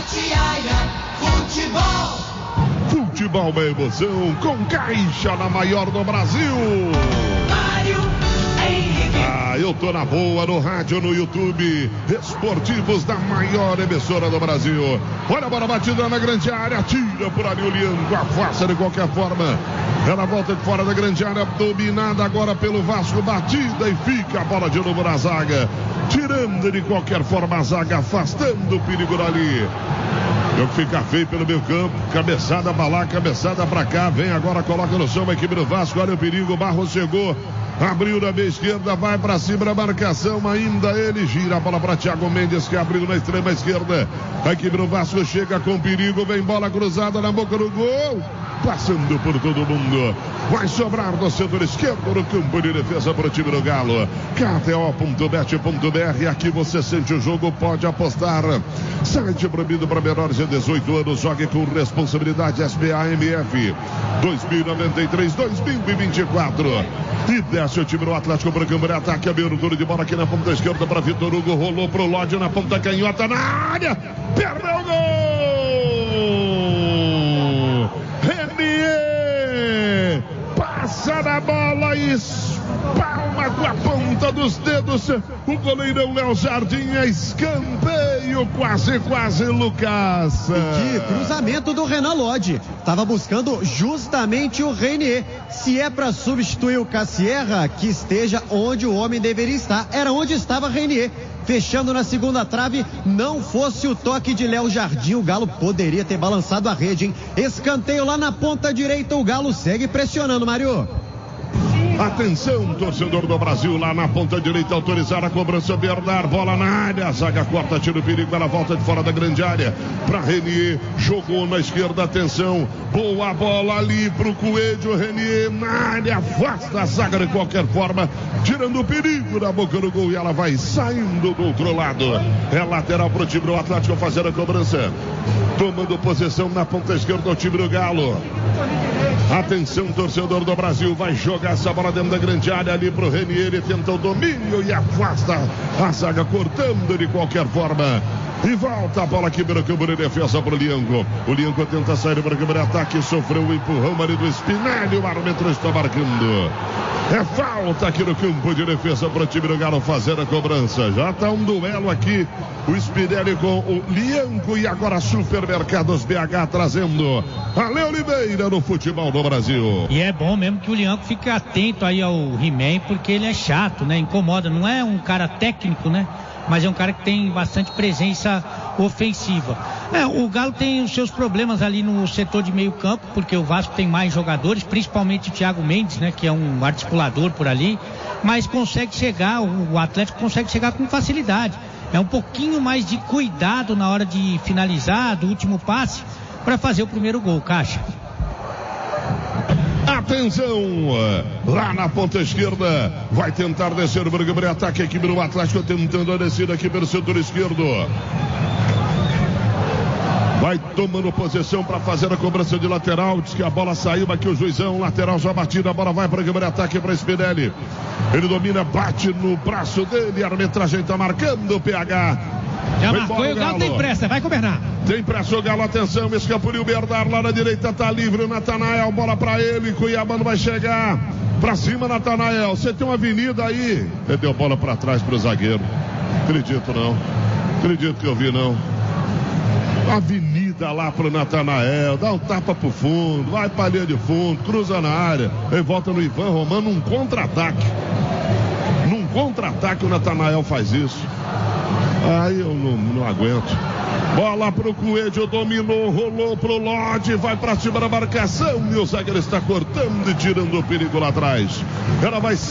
Futebol é emoção, com Caixa na maior do Brasil. Eu tô na boa, no rádio, no YouTube, esportivos da maior emissora do Brasil. Olha a bola batida na grande área, tira por ali o Lianco, afasta de qualquer forma. Ela volta de fora da grande área, dominada agora pelo Vasco, batida e fica a bola de novo na zaga. Tirando de qualquer forma a zaga, afastando o perigo dali. Eu fica feio pelo meio campo, cabeçada pra lá, cabeçada pra cá, vem agora, coloca no chão a equipe do Vasco, olha o perigo, Barros chegou, abriu na meia esquerda, vai pra cima da marcação, ainda ele gira a bola pra Thiago Mendes, que abriu na extrema esquerda, a equipe do Vasco chega com perigo, vem bola cruzada na boca do gol, passando por todo mundo, vai sobrar no setor esquerdo no campo de defesa para o time do Galo. KTO.bet.br, aqui você sente o jogo, pode apostar. Site proibido para menores de 18 anos, jogue com responsabilidade. SBAMF 2093-2024. E desce o time do Atlético para o campo de ataque, abertura de bola aqui na ponta esquerda para Vitor Hugo, rolou pro Lódio na ponta canhota, na área, perdeu o gol! Renier passa na bola e espalma com a ponta dos dedos o goleirão Léo Jardim, é escanteio, quase Lucas. Que cruzamento do Renan Lodge, estava buscando justamente o Renier. Se é para substituir o Cassierra, que esteja onde o homem deveria estar, era onde estava Renier. Fechando na segunda trave, não fosse o toque de Léo Jardim, o Galo poderia ter balançado a rede, hein? Escanteio lá na ponta direita, o Galo segue pressionando, Mário. Atenção, torcedor do Brasil, lá na ponta direita, autorizar a cobrança, Bernard, bola na área, a zaga corta, tira o perigo, ela volta de fora da grande área, para Renier, jogou na esquerda, atenção, boa bola ali pro Coelho, Renier na área, afasta a zaga de qualquer forma, tirando o perigo da boca do gol, e ela vai saindo do outro lado, é lateral pro time do Atlético fazer a cobrança, tomando posição na ponta esquerda o time do Galo. Atenção, torcedor do Brasil, vai jogar essa bola dentro da grande área ali pro Renier, ele tenta o domínio e afasta a zaga, cortando de qualquer forma. E volta a bola aqui pelo campo de defesa pro Lianco. O Lianco tenta sair para o campo de ataque, sofreu o empurrão ali do Spinelli, o árbitro está marcando. É falta aqui no campo de defesa para o time do Galo fazer a cobrança. Já está um duelo aqui, o Spinelli com o Lianco e agora Supermercados BH trazendo Ale Oliveira no futebol do Brasil. E é bom mesmo que o Lianco fique atento aí ao He-Man, porque ele é chato, né? Incomoda, não é um cara técnico, né? Mas é um cara que tem bastante presença ofensiva. O Galo tem os seus problemas ali no setor de meio campo, porque o Vasco tem mais jogadores, principalmente o Thiago Mendes, né, que é um articulador por ali, mas consegue chegar, o Atlético consegue chegar com facilidade. É um pouquinho mais de cuidado na hora de finalizar, do último passe, para fazer o primeiro gol, Caixa. Atenção, lá na ponta esquerda, vai tentar descer o Brigambri, ataque a equipe do Atlético tentando a descida aqui pelo setor esquerdo. Vai tomando posição para fazer a cobrança de lateral, diz que a bola saiu, aqui o juizão, lateral já batida, a bola vai para o Brigambri, ataque para Spinelli. Ele domina, bate no braço dele, a arbitragem está marcando o PH. Já marcou e o Galo tem pressa, vai com o Bernard. Tem pressa o Galo, atenção, escapuliu o Bernard lá na direita, tá livre o Natanael, bola pra ele, Cuiabano vai chegar, pra cima Natanael, você tem uma avenida aí, ele deu bola pra trás pro zagueiro, acredito que eu vi não, avenida lá pro Natanael, dá um tapa pro fundo, vai pra linha de fundo, cruza na área, ele volta no Ivan Romano, num contra-ataque o Natanael faz isso. Aí eu não aguento. Bola pro Coelho, dominou, rolou pro Lodge, vai pra cima da marcação. E o zagueiro está cortando e tirando o perigo lá atrás. Ela vai